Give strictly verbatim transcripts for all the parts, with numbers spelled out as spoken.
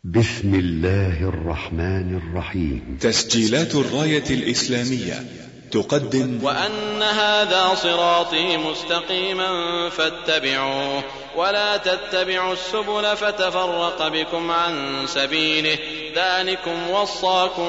بسم الله الرحمن الرحيم. تسجيلات الراية الإسلامية تقدم وأن هذا صراطي مستقيما فاتبعوه ولا تتبعوا السبل فتفرق بكم عن سبيله ذلكم وصاكم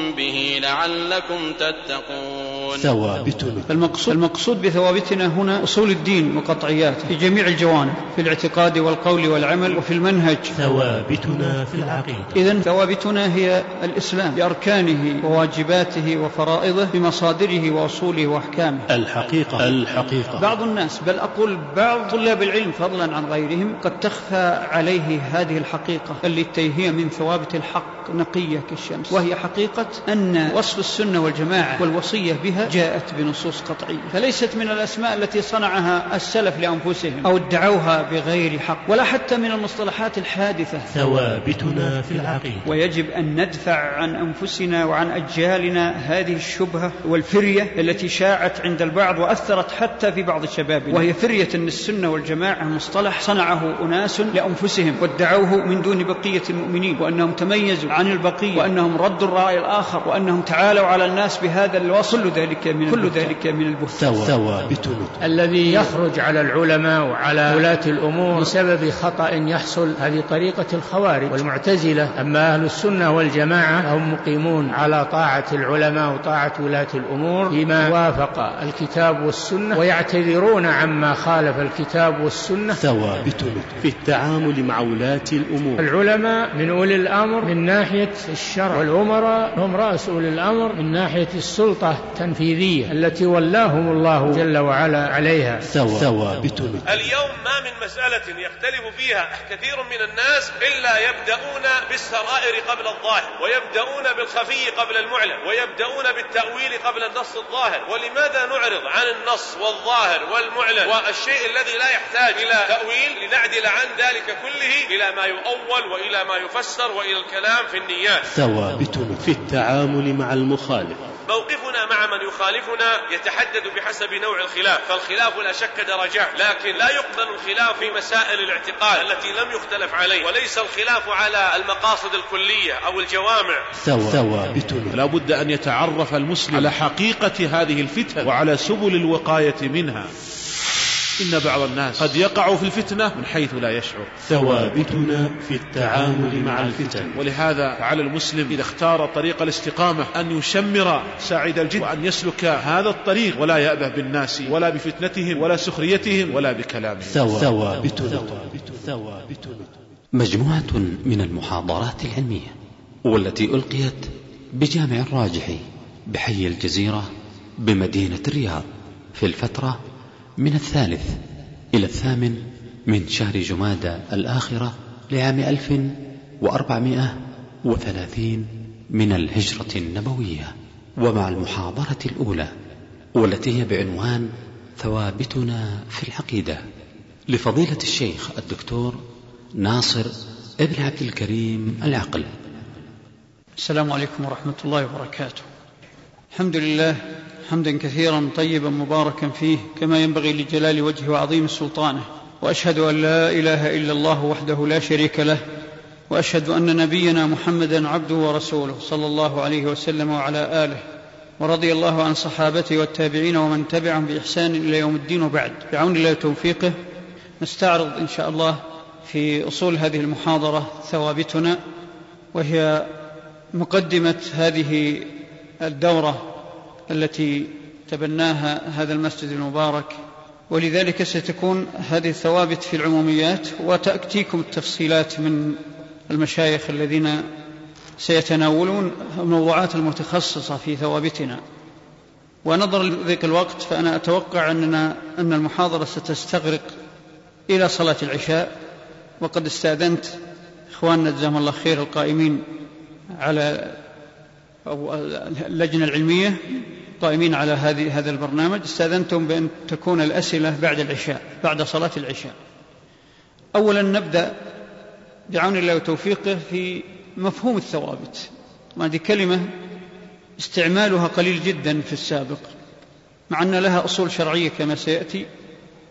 به لعلكم تتقون. ثوابتنا المقصود, المقصود بثوابتنا هنا أصول الدين وقطعياته في جميع الجوانب، في الاعتقاد والقول والعمل وفي المنهج. ثوابتنا في العقيدة. إذن ثوابتنا هي الإسلام بأركانه وواجباته وفرائضه بمصادره وأصوله وأحكامه. الحقيقة الحقيقة بعض الناس، بل أقول بعض طلاب العلم فضلا عن غيرهم، قد تخفى عليه هذه الحقيقة التي هي من ثوابت الحق نقية كالشمس، وهي حقيقة أن وصف السنة والجماعة والوصية بها جاءت بنصوص قطعية، فليست من الأسماء التي صنعها السلف لأنفسهم أو ادعوها بغير حق، ولا حتى من المصطلحات الحادثة. ثوابتنا في العقيدة. ويجب أن ندفع عن أنفسنا وعن أجيالنا هذه الشبهة والفرية التي شاعت عند البعض وأثرت حتى في بعض الشباب، وهي فرية أن السنة والجماعة مصطلح صنعه أناس لأنفسهم وادعوه من دون بقية المؤمنين، وأنهم تميزوا عن البقية، وأنهم ردوا الرأي الآخر، وأنهم تعالوا على الناس بهذا الوصل. كل ذلك من كل ذلك من البهتان. ثوابتنا الذي يخرج على العلماء وعلى ولاة الأمور بسبب خطأ يحصل، هذه طريقة الخوارج والمعتزلة. أما أهل السنة والجماعة هم مقيمون على طاعة العلماء وطاعة ولاة الأمور فيما وافق الكتاب والسنة، ويعتذرون عما خالف الكتاب والسنة. ثوابتنا في التعامل مع ولاة الأمور. العلماء من أولي الأمر من ناحية الشرع، والأمراء هم رأس أولي الأمر من ناحية السلطة التنفيذية التي ولاهم الله جل وعلا عليها. ثوابتنا اليوم ما من مسألة يختلف فيها كثير من الناس إلا يبدأون بالسرائر قبل الظاهر، ويبدأون بالخفي قبل المعلن، ويبدأون بالتأويل قبل النص الظاهر. ولماذا نعرض عن النص والظاهر والمعلن والشيء الذي لا يحتاج إلى تأويل لنعدل عن ذلك كله إلى ما يؤول وإلى ما يفسر وإلى الكلام في النيات؟ ثوابتنا في التعامل مع المخالف. موقفنا مع من يخالفنا يتحدد بحسب نوع الخلاف، فالخلاف لا شك درجات، لكن لا يقبل الخلاف في مسائل الاعتقاد التي لم يختلف عليه، وليس الخلاف على المقاصد الكلية أو الجوامع. ثوابتنا لا بد أن يتعرف المسلم على حقيقة هذه الفتن وعلى سبل الوقاية منها. إن بعض الناس قد يقع في الفتنة من حيث لا يشعر. ثوابتنا في التعامل مع الفتن. ولهذا على المسلم إذا اختار طريق الاستقامة أن يشمر ساعد الجد، وأن يسلك هذا الطريق ولا يأبه بالناس ولا بفتنتهم ولا سخريتهم ولا بكلامهم. ثوابتنا. مجموعة من المحاضرات العلمية والتي ألقيت بجامع الراجحي بحي الجزيرة بمدينة الرياض في الفترة من الثالث إلى الثامن من شهر جمادى الآخرة لعام ألف وأربعمائة وثلاثين من الهجرة النبوية، ومع المحاضرة الأولى والتي هي بعنوان ثوابتنا في العقيدة لفضيلة الشيخ الدكتور ناصر ابن عبد الكريم العقل. السلام عليكم ورحمة الله وبركاته. الحمد لله حمدا كثيرا طيبا مباركا فيه كما ينبغي لجلال وجهه وعظيم سلطانه، وأشهد أن لا إله إلا الله وحده لا شريك له، وأشهد أن نبينا محمدا عبده ورسوله صلى الله عليه وسلم وعلى آله، ورضي الله عن صحابته والتابعين ومن تبعهم بإحسان إلى يوم الدين. وبعد، بعون الله وتوفيقه نستعرض إن شاء الله في أصول هذه المحاضرة ثوابتنا، وهي مقدمة هذه الدورة التي تبناها هذا المسجد المبارك، ولذلك ستكون هذه الثوابت في العموميات، وتأتيكم التفصيلات من المشايخ الذين سيتناولون الموضوعات المتخصصة في ثوابتنا. ونظرا لذلك الوقت فأنا أتوقع أننا أن المحاضرة ستستغرق إلى صلاة العشاء، وقد استأذنت إخواننا جزاهم الله خير القائمين على أو اللجنة العلمية قائمين على هذه هذا البرنامج، استأذنتم بأن تكون الأسئلة بعد العشاء بعد صلاة العشاء. أولا نبدأ بعون الله وتوفيقه في مفهوم الثوابت، وهذه كلمة استعمالها قليل جدا في السابق، مع أن لها أصول شرعية كما سيأتي.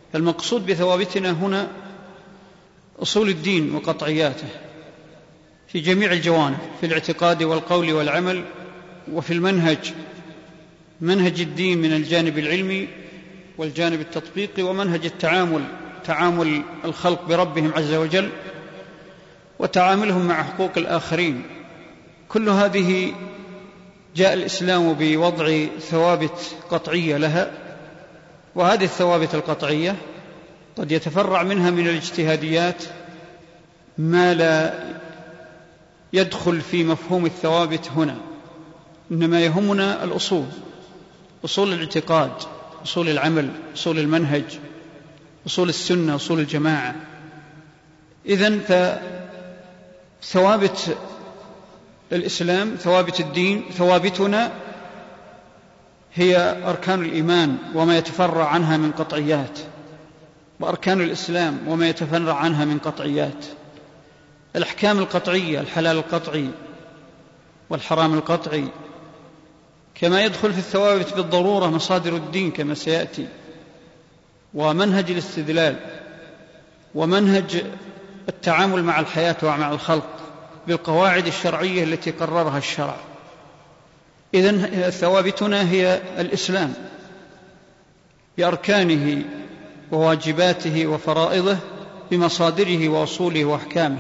المقصود بثوابتنا هنا أصول الدين وقطعياته في جميع الجوانب، في الاعتقاد والقول والعمل، وفي المنهج، منهج الدين من الجانب العلمي والجانب التطبيقي، ومنهج التعامل، تعامل الخلق بربهم عز وجل وتعاملهم مع حقوق الآخرين. كل هذه جاء الإسلام بوضع ثوابت قطعية لها، وهذه الثوابت القطعية قد يتفرع منها من الاجتهاديات ما لا يدخل في مفهوم الثوابت هنا، إنما يهمنا الأصول، أصول الاعتقاد، أصول العمل، أصول المنهج، أصول السنة، أصول الجماعة. إذن فثوابت الإسلام، ثوابت الدين، ثوابتنا هي أركان الإيمان وما يتفرع عنها من قطعيات، وأركان الإسلام وما يتفرع عنها من قطعيات. الأحكام القطعية، الحلال القطعي والحرام القطعي، كما يدخل في الثوابت بالضرورة مصادر الدين كما سيأتي، ومنهج الاستدلال، ومنهج التعامل مع الحياة ومع الخلق بالقواعد الشرعية التي قررها الشرع. إذن ثوابتنا هي الإسلام بأركانه وواجباته وفرائضه بمصادره وأصوله وأحكامه.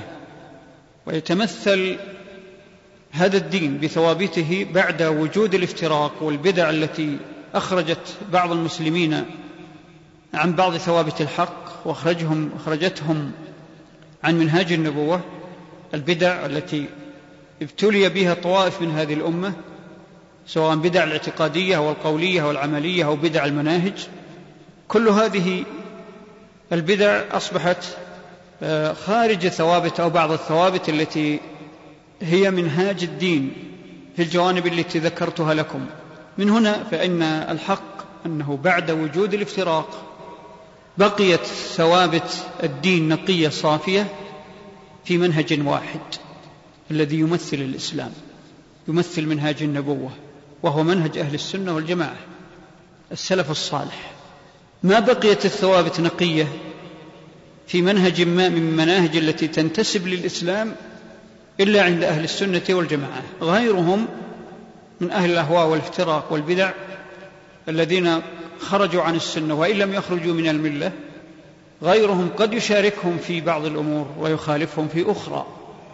ويتمثل هذا الدين بثوابته بعد وجود الافتراق والبدع التي أخرجت بعض المسلمين عن بعض ثوابت الحق وأخرجهم أخرجتهم عن منهاج النبوة، البدع التي ابتلي بها طوائف من هذه الأمة، سواء بدع الاعتقادية والقولية والعملية أو بدع المناهج. كل هذه البدع أصبحت خارج ثوابت أو بعض الثوابت التي هي منهاج الدين في الجوانب التي ذكرتها لكم. من هنا فإن الحق أنه بعد وجود الافتراق بقيت ثوابت الدين نقية صافية في منهج واحد الذي يمثل الإسلام، يمثل منهاج النبوة، وهو منهج أهل السنة والجماعة السلف الصالح. ما بقيت الثوابت نقية في منهج ما من مناهج التي تنتسب للإسلام إلا عند أهل السنة والجماعة. غيرهم من أهل الأهواء والافتراق والبدع الذين خرجوا عن السنة وإن لم يخرجوا من الملة، غيرهم قد يشاركهم في بعض الأمور ويخالفهم في أخرى.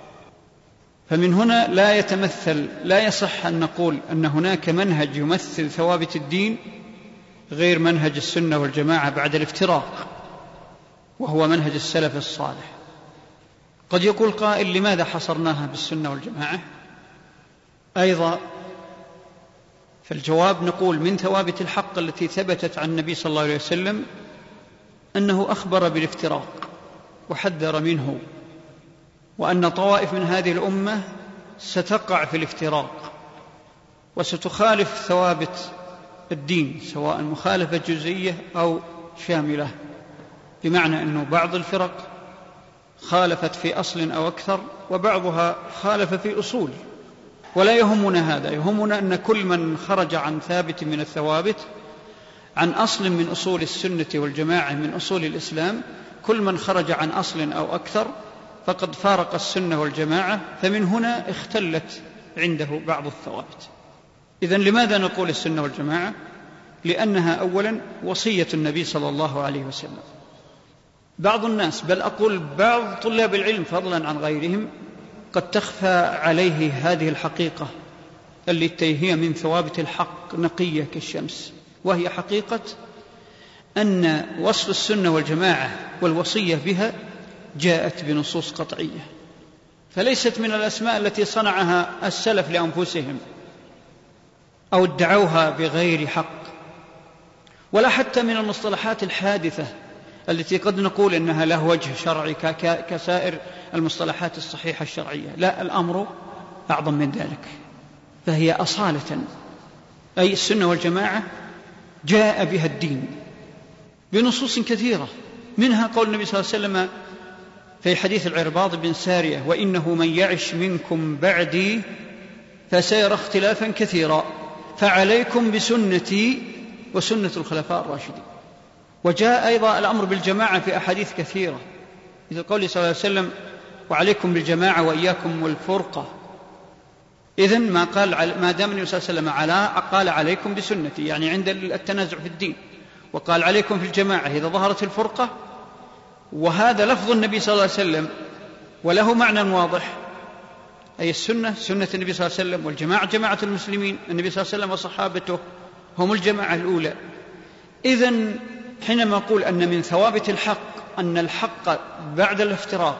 فمن هنا لا يتمثل لا يصح أن نقول أن هناك منهج يمثل ثوابت الدين غير منهج السنة والجماعة بعد الافتراق، وهو منهج السلف الصالح. قد يقول قائل: لماذا حصرناها بالسنة والجماعة؟ أيضا فالجواب نقول: من ثوابت الحق التي ثبتت عن النبي صلى الله عليه وسلم أنه أخبر بالافتراق وحذر منه، وأن طوائف من هذه الأمة ستقع في الافتراق وستخالف ثوابت الدين، سواء مخالفة جزئية أو شاملة، بمعنى أنه بعض الفرق خالفت في أصل أو أكثر، وبعضها خالف في أصول. ولا يهمنا هذا، يهمنا أن كل من خرج عن ثابت من الثوابت، عن أصل من أصول السنة والجماعة من أصول الإسلام، كل من خرج عن أصل أو أكثر فقد فارق السنة والجماعة، فمن هنا اختلت عنده بعض الثوابت. إذن لماذا نقول السنة والجماعة؟ لأنها أولا وصية النبي صلى الله عليه وسلم. بعض الناس، بل أقول بعض طلاب العلم فضلا عن غيرهم، قد تخفى عليه هذه الحقيقة التي هي من ثوابت الحق نقية كالشمس، وهي حقيقة أن وصف السنة والجماعة والوصية بها جاءت بنصوص قطعية، فليست من الأسماء التي صنعها السلف لأنفسهم أو ادعوها بغير حق، ولا حتى من المصطلحات الحادثة التي قد نقول إنها له وجه شرعي كسائر المصطلحات الصحيحة الشرعية. لا، الأمر أعظم من ذلك، فهي أصالة، أي السنة والجماعة جاء بها الدين بنصوص كثيرة، منها قول النبي صلى الله عليه وسلم في حديث العرباض بن سارية: وإنه من يعش منكم بعدي فسيرى اختلافا كثيرا فعليكم بسنتي وسنة الخلفاء الراشدين. وجاء أيضا الأمر بالجماعة في أحاديث كثيرة، مثل قوله صلى الله عليه وسلم: وعليكم بالجماعة وإياكم والفرقة. إذن ما قال ما دام النبي صلى الله عليه وسلم على قال عليكم بسنتي، يعني عند التنازع في الدين، وقال عليكم في الجماعة إذا ظهرت الفرقة، وهذا لفظ النبي صلى الله عليه وسلم وله معنى واضح، أي السنة سنة النبي صلى الله عليه وسلم، والجماعة جماعة المسلمين، النبي صلى الله عليه وسلم وصحابته هم الجماعة الأولى. إذن حينما أقول أن من ثوابت الحق أن الحق بعد الافتراق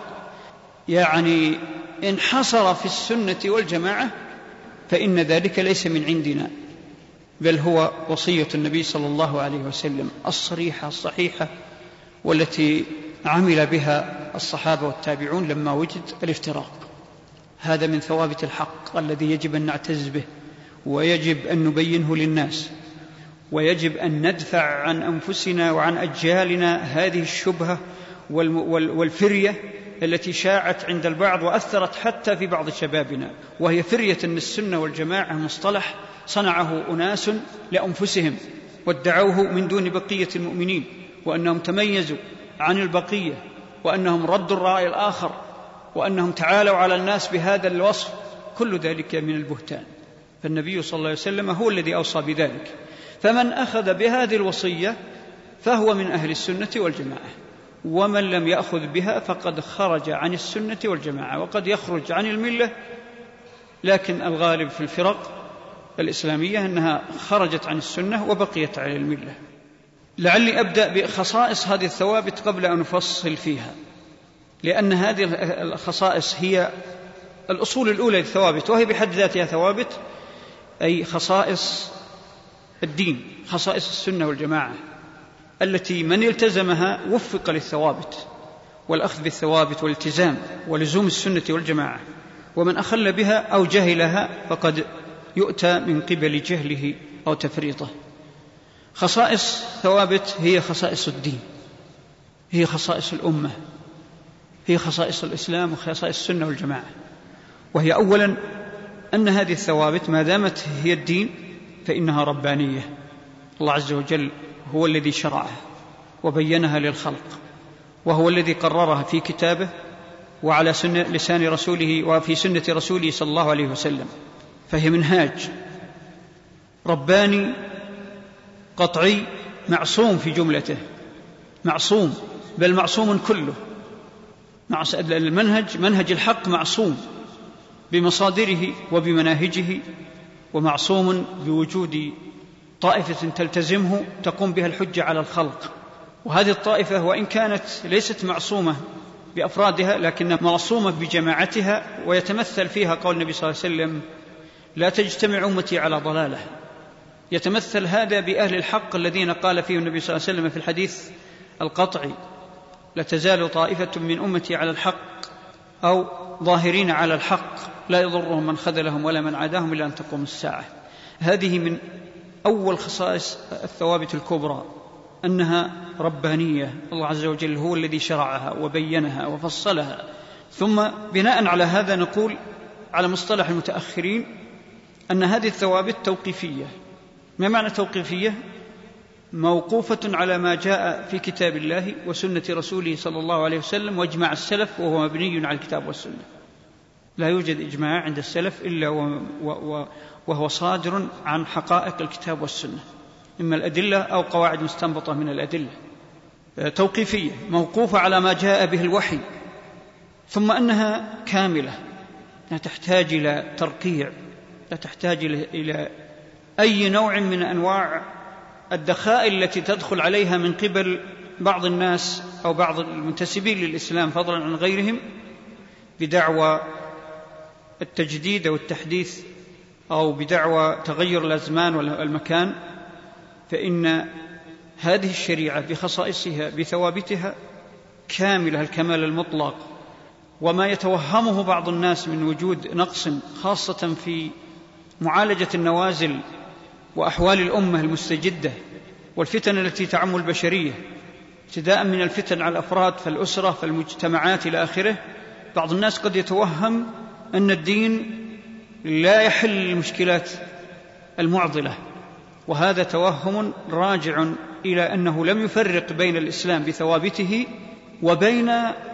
يعني انحصر في السنة والجماعة، فإن ذلك ليس من عندنا، بل هو وصية النبي صلى الله عليه وسلم الصريحة الصحيحة، والتي عمل بها الصحابة والتابعون لما وجد الافتراق. هذا من ثوابت الحق الذي يجب أن نعتز به، ويجب أن نبينه للناس، ويجب أن ندفع عن أنفسنا وعن أجيالنا هذه الشبهة والفرية التي شاعت عند البعض وأثرت حتى في بعض شبابنا، وهي فرية أن السنة والجماعة مصطلح صنعه أناس لأنفسهم وادعوه من دون بقية المؤمنين، وأنهم تميزوا عن البقية، وأنهم ردوا الرأي الآخر، وأنهم تعالوا على الناس بهذا الوصف. كل ذلك من البهتان، فالنبي صلى الله عليه وسلم هو الذي أوصى بذلك، فمن أخذ بهذه الوصية فهو من أهل السنة والجماعة، ومن لم يأخذ بها فقد خرج عن السنة والجماعة، وقد يخرج عن الملة، لكن الغالب في الفرق الإسلامية أنها خرجت عن السنة وبقيت على الملة. لعلي أبدأ بخصائص هذه الثوابت قبل أن نفصل فيها، لأن هذه الخصائص هي الأصول الأولى للثوابت، وهي بحد ذاتها ثوابت، أي خصائص الدين، خصائص السنة والجماعة التي من التزمها وفق للثوابت والأخذ بالثوابت والالتزام ولزوم السنة والجماعة، ومن أخل بها أو جهلها فقد يؤتى من قبل جهله أو تفريطه. خصائص ثوابت هي خصائص الدين، هي خصائص الأمة، هي خصائص الإسلام وخصائص السنة والجماعة. وهي أولا أن هذه الثوابت ما دامت هي الدين فإنها ربانية، الله عز وجل هو الذي شرعها وبينها للخلق، وهو الذي قررها في كتابه وعلى سنة لسان رسوله وفي سنة رسوله صلى الله عليه وسلم، فهي منهاج رباني قطعي معصوم في جملته، معصوم بل معصوم كله. المنهج منهج الحق معصوم بمصادره وبمناهجه، ومعصوم بوجود طائفة تلتزمه تقوم بها الحجة على الخلق. وهذه الطائفة وإن كانت ليست معصومة بأفرادها لكنها معصومة بجماعتها، ويتمثل فيها قول النبي صلى الله عليه وسلم لا تجتمع أمتي على ضلالة. يتمثل هذا بأهل الحق الذين قال فيهم النبي صلى الله عليه وسلم في الحديث القطعي لا تزال طائفة من أمتي على الحق أو ظاهرين على الحق لا يضرهم من خذلهم ولا من عاداهم إلا أن تقوم الساعة. هذه من أول خصائص الثوابت الكبرى، أنها ربانية، الله عز وجل هو الذي شرعها وبينها وفصلها. ثم بناء على هذا نقول على مصطلح المتأخرين أن هذه الثوابت توقيفية. ما معنى توقيفية؟ موقوفة على ما جاء في كتاب الله وسنة رسوله صلى الله عليه وسلم وإجماع السلف، وهو مبني على الكتاب والسنة. لا يوجد إجماع عند السلف إلا وهو صادر عن حقائق الكتاب والسنة، إما الأدلة أو قواعد مستنبطة من الأدلة. توقيفية موقوفة على ما جاء به الوحي، ثم أنها كاملة لا تحتاج إلى ترقيع، لا تحتاج إلى أي نوع من أنواع الدخائل التي تدخل عليها من قبل بعض الناس أو بعض المنتسبين للإسلام فضلا عن غيرهم بدعوى التجديد والتحديث أو بدعوى تغير الأزمان والمكان. فإن هذه الشريعة بخصائصها بثوابتها كاملة الكمال المطلق، وما يتوهمه بعض الناس من وجود نقص خاصة في معالجة النوازل وأحوال الأمة المستجدة والفتن التي تعم البشرية، ابتداء من الفتن على الأفراد فالأسرة فالمجتمعات إلى آخره. بعض الناس قد يتوهم أن الدين لا يحل المشكلات المعضلة، وهذا توهم راجع إلى أنه لم يفرق بين الإسلام بثوابته وبين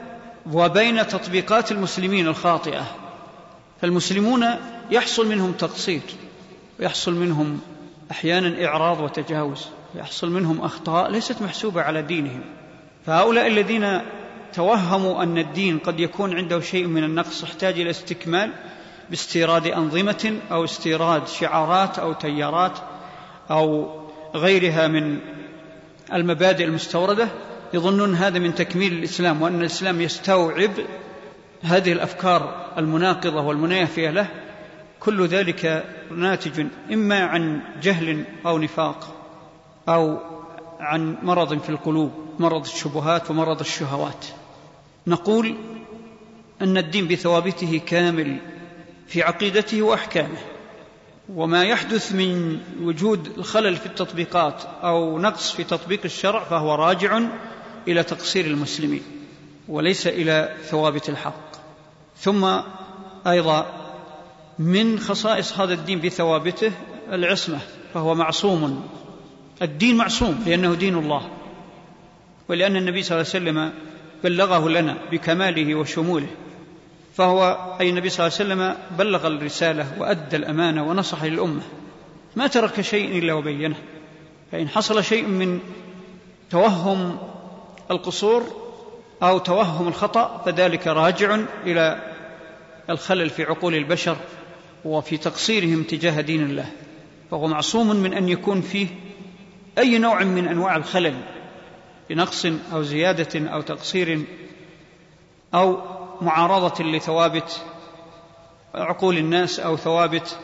وبين تطبيقات المسلمين الخاطئة. فالمسلمون يحصل منهم تقصير، ويحصل منهم أحيانا إعراض وتجاوز، ويحصل منهم أخطاء ليست محسوبة على دينهم. فهؤلاء الذين توهموا أن الدين قد يكون عنده شيء من النقص يحتاج إلى استكمال باستيراد أنظمة أو استيراد شعارات أو تيارات أو غيرها من المبادئ المستوردة، يظنون هذا من تكميل الإسلام، وأن الإسلام يستوعب هذه الأفكار المناقضة والمنافية له. كل ذلك ناتج إما عن جهل أو نفاق أو عن مرض في القلوب، مرض الشبهات ومرض الشهوات. نقول أن الدين بثوابته كامل في عقيدته وأحكامه، وما يحدث من وجود الخلل في التطبيقات أو نقص في تطبيق الشرع فهو راجع إلى تقصير المسلمين وليس إلى ثوابت الحق. ثم أيضا من خصائص هذا الدين بثوابته العصمة، فهو معصوم. الدين معصوم لأنه دين الله، ولأن النبي صلى الله عليه وسلم بلغه لنا بكماله وشموله، فهو أي النبي صلى الله عليه وسلم بلغ الرسالة وأدى الأمانة ونصح للأمة، ما ترك شيء إلا وبينه. فإن حصل شيء من توهم القصور أو توهم الخطأ فذلك راجع إلى الخلل في عقول البشر وفي تقصيرهم تجاه دين الله، فهو معصوم من أن يكون فيه أي نوع من أنواع الخلل بنقص أو زيادة أو تقصير أو معارضة لثوابت عقول الناس أو ثوابت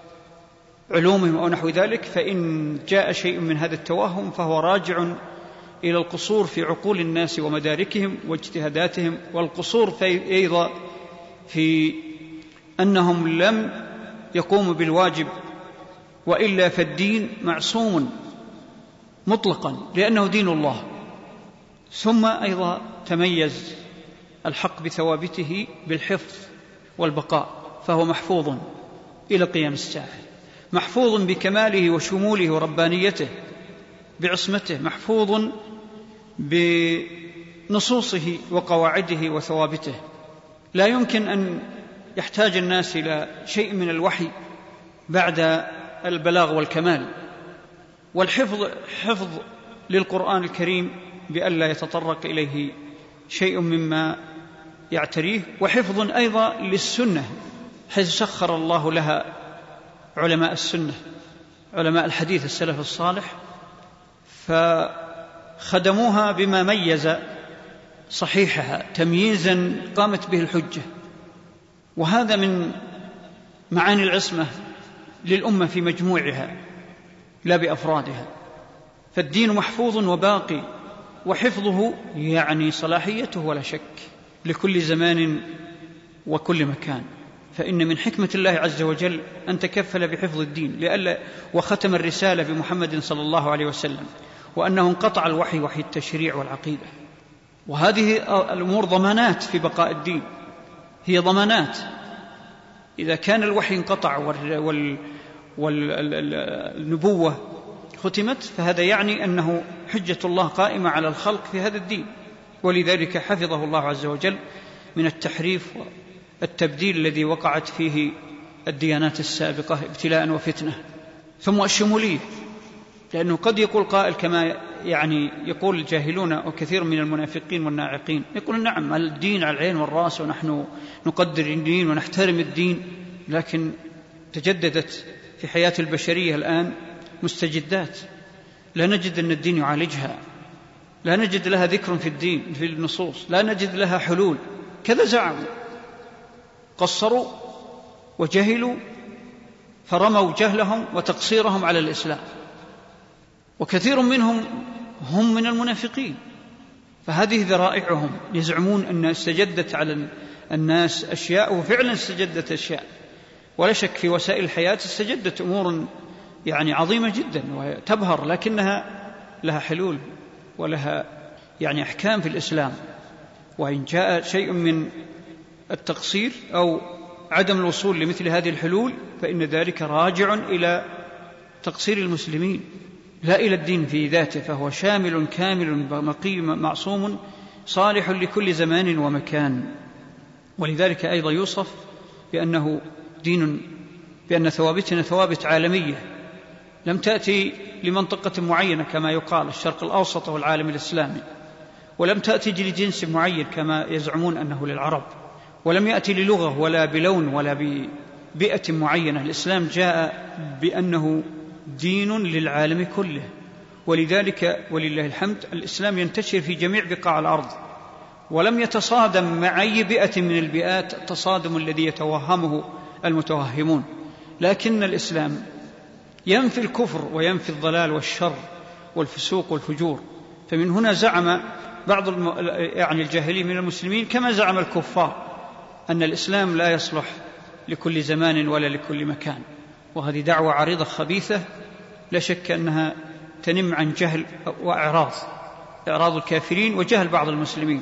علومهم أو نحو ذلك. فإن جاء شيء من هذا التوهم فهو راجع إلى القصور في عقول الناس ومداركهم واجتهاداتهم، والقصور في أيضا في أنهم لم يقوموا بالواجب، وإلا فالدين معصوم مطلقا لأنه دين الله. ثم أيضا تميز الحق بثوابته بالحفظ والبقاء، فهو محفوظ إلى قيام الساعة، محفوظ بكماله وشموله وربانيته بعصمته، محفوظ بنصوصه وقواعده وثوابته. لا يمكن أن يحتاج الناس إلى شيء من الوحي بعد البلاغ والكمال. والحفظ حفظ للقرآن الكريم بألا يتطرق إليه شيء مما يعتريه، وحفظ أيضا للسنة حيث سخر الله لها علماء السنة علماء الحديث السلف الصالح، فخدموها بما ميز صحيحها تمييزا قامت به الحجة. وهذا من معاني العصمة للأمة في مجموعها لا بأفرادها. فالدين محفوظ وباقي، وحفظه يعني صلاحيته ولا شك لكل زمان وكل مكان. فإن من حكمة الله عز وجل أن تكفل بحفظ الدين لألا وختم الرسالة بمحمد صلى الله عليه وسلم، وأنه انقطع الوحي وحي التشريع والعقيدة. وهذه الأمور ضمانات في بقاء الدين، هي ضمانات. إذا كان الوحي انقطع والنبوة ختمت فهذا يعني أنه حجة الله قائمة على الخلق في هذا الدين، ولذلك حفظه الله عز وجل من التحريف والتبديل الذي وقعت فيه الديانات السابقة ابتلاء وفتنة. ثم الشمولية، لأنه قد يقول قائل كما يعني يقول الجاهلون وكثير من المنافقين والناعقين، يقول نعم الدين على العين والرأس ونحن نقدر الدين ونحترم الدين، لكن تجددت في حياة البشرية الآن مستجدات لا نجد أن الدين يعالجها، لا نجد لها ذكر في الدين في النصوص، لا نجد لها حلول. كذا زعموا، قصروا وجهلوا فرموا جهلهم وتقصيرهم على الإسلام، وكثير منهم هم من المنافقين. فهذه ذرائعهم، يزعمون أن استجدت على الناس أشياء، وفعلا استجدت أشياء، ولا شك في وسائل الحياة استجدت أمور يعني عظيمة جدا وتبهر، لكنها لها حلول ولها يعني أحكام في الإسلام. وإن جاء شيء من التقصير أو عدم الوصول لمثل هذه الحلول فإن ذلك راجع إلى تقصير المسلمين لا إلى الدين في ذاته، فهو شامل كامل مقيم معصوم صالح لكل زمان ومكان، ولذلك أيضا يوصف بأنه دين، بأن ثوابتنا ثوابت عالمية لم تأتي لمنطقة معينة كما يقال الشرق الأوسط والعالم الإسلامي، ولم تأتي لجنس معين كما يزعمون أنه للعرب، ولم يأتي للغة ولا بلون ولا ببيئة معينة. الإسلام جاء بأنه دين للعالم كله، ولذلك ولله الحمد الإسلام ينتشر في جميع بقاع الأرض، ولم يتصادم مع أي بيئة من البيئات التصادم الذي يتوهمه المتوهمون، لكن الإسلام ينفي الكفر وينفي الضلال والشر والفسوق والفجور. فمن هنا زعم بعض الم... يعني الجاهلين من المسلمين كما زعم الكفار أن الإسلام لا يصلح لكل زمان ولا لكل مكان، وهذه دعوة عريضة خبيثة لا شك أنها تنم عن جهل وإعراض إعراض الكافرين وجهل بعض المسلمين.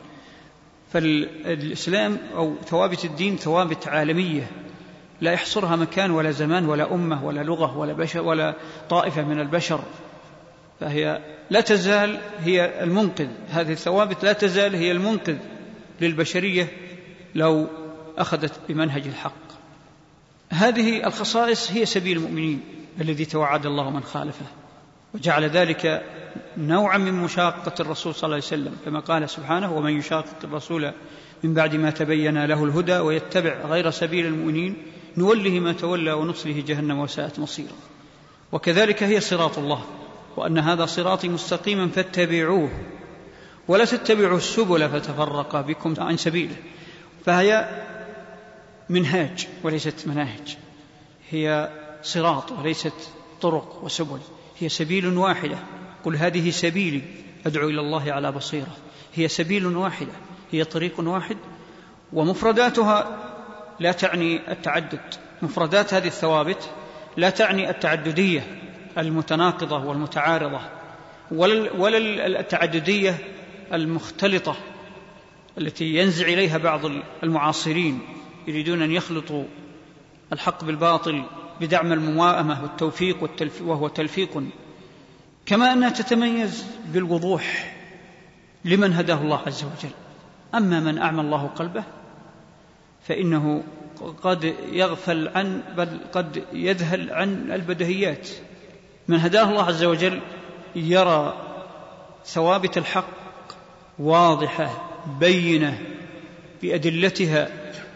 فالإسلام أو ثوابت الدين ثوابت عالمية لا يحصرها مكان ولا زمان ولا أمة ولا لغة ولا بشر ولا طائفة من البشر، فهي لا تزال هي المنقذ، هذه الثوابت لا تزال هي المنقذ للبشرية لو أخذت بمنهج الحق. هذه الخصائص هي سبيل المؤمنين الذي توعد الله من خالفه، وجعل ذلك نوعا من مشاقة الرسول صلى الله عليه وسلم، كما قال سبحانه: ومن يشاقق الرسول من بعد ما تبين له الهدى ويتبع غير سبيل المؤمنين نوله ما تولى ونصله جهنم وساءت مصيرا. وكذلك هي صراط الله، وأن هذا صراطي مستقيما فاتبعوه ولا تتبعوا السبل فتفرق بكم عن سبيله. فهي منهاج وليست مناهج، هي صراط وليست طرق وسبل، هي سبيل واحدة. قل هذه سبيلي أدعو إلى الله على بصيرة، هي سبيل واحدة، هي طريق واحد. ومفرداتها لا تعني التعدد، مفردات هذه الثوابت لا تعني التعددية المتناقضة والمتعارضة، ولا التعددية المختلطة التي ينزع إليها بعض المعاصرين يريدون أن يخلطوا الحق بالباطل بدعم المواءمة والتوفيق وهو تلفيق. كما أنها تتميز بالوضوح لمن هداه الله عز وجل. أما من أعمى الله قلبه فإنه قد يغفل عن بل قد يذهل عن البديهيات. من هداه الله عز وجل يرى ثوابت الحق واضحة بينة بأدلتها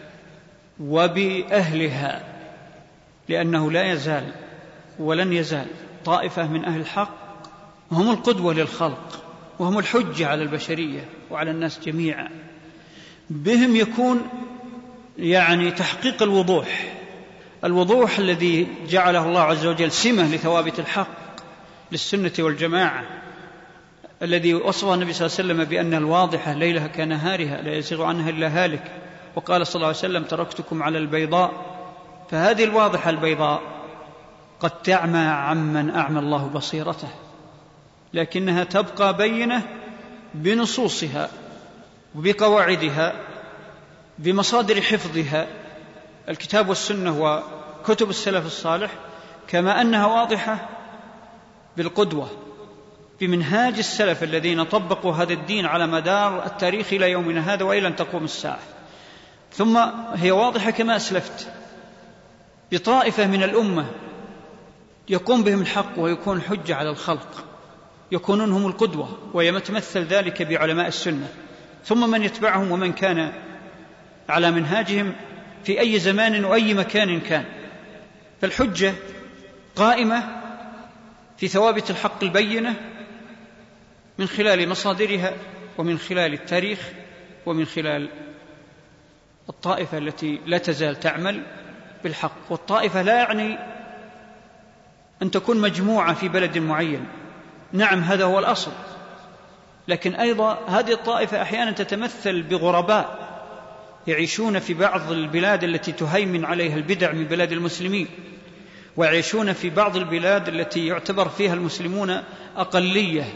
وبأهلها، لأنه لا يزال ولن يزال طائفة من أهل الحق هم القدوة للخلق وهم الحجة على البشرية وعلى الناس جميعا. بهم يكون يعني تحقيق الوضوح، الوضوح الذي جعله الله عز وجل سمة لثوابت الحق للسنة والجماعة، الذي وصفه النبي صلى الله عليه وسلم بأن الواضحة ليلها كنهارها لا يزيغ عنها إلا هالك، وقال صلى الله عليه وسلم: تركتكم على البيضاء. فهذه الواضحة البيضاء قد تعمى عمن أعمى الله بصيرته، لكنها تبقى بينة بنصوصها وبقواعدها بمصادر حفظها الكتاب والسنة وكتب السلف الصالح، كما أنها واضحة بالقدوة بمنهاج السلف الذين طبقوا هذا الدين على مدار التاريخ إلى يومنا هذا وإلى أن تقوم الساعة. ثم هي واضحة كما أسلفت بطائفة من الأمة يقوم بهم الحق ويكون حجة على الخلق، يكونون هم القدوة، ويتمثل ذلك بعلماء السنة، ثم من يتبعهم ومن كان على منهاجهم في أي زمان وأي مكان كان. فالحجة قائمة في ثوابت الحق البينة من خلال مصادرها ومن خلال التاريخ ومن خلال الطائفة التي لا تزال تعمل بالحق. والطائفة لا يعني أن تكون مجموعة في بلد معين، نعم هذا هو الأصل، لكن أيضا هذه الطائفة أحيانا تتمثل بغرباء يعيشون في بعض البلاد التي تهيمن عليها البدع من بلاد المسلمين، ويعيشون في بعض البلاد التي يعتبر فيها المسلمون أقلية.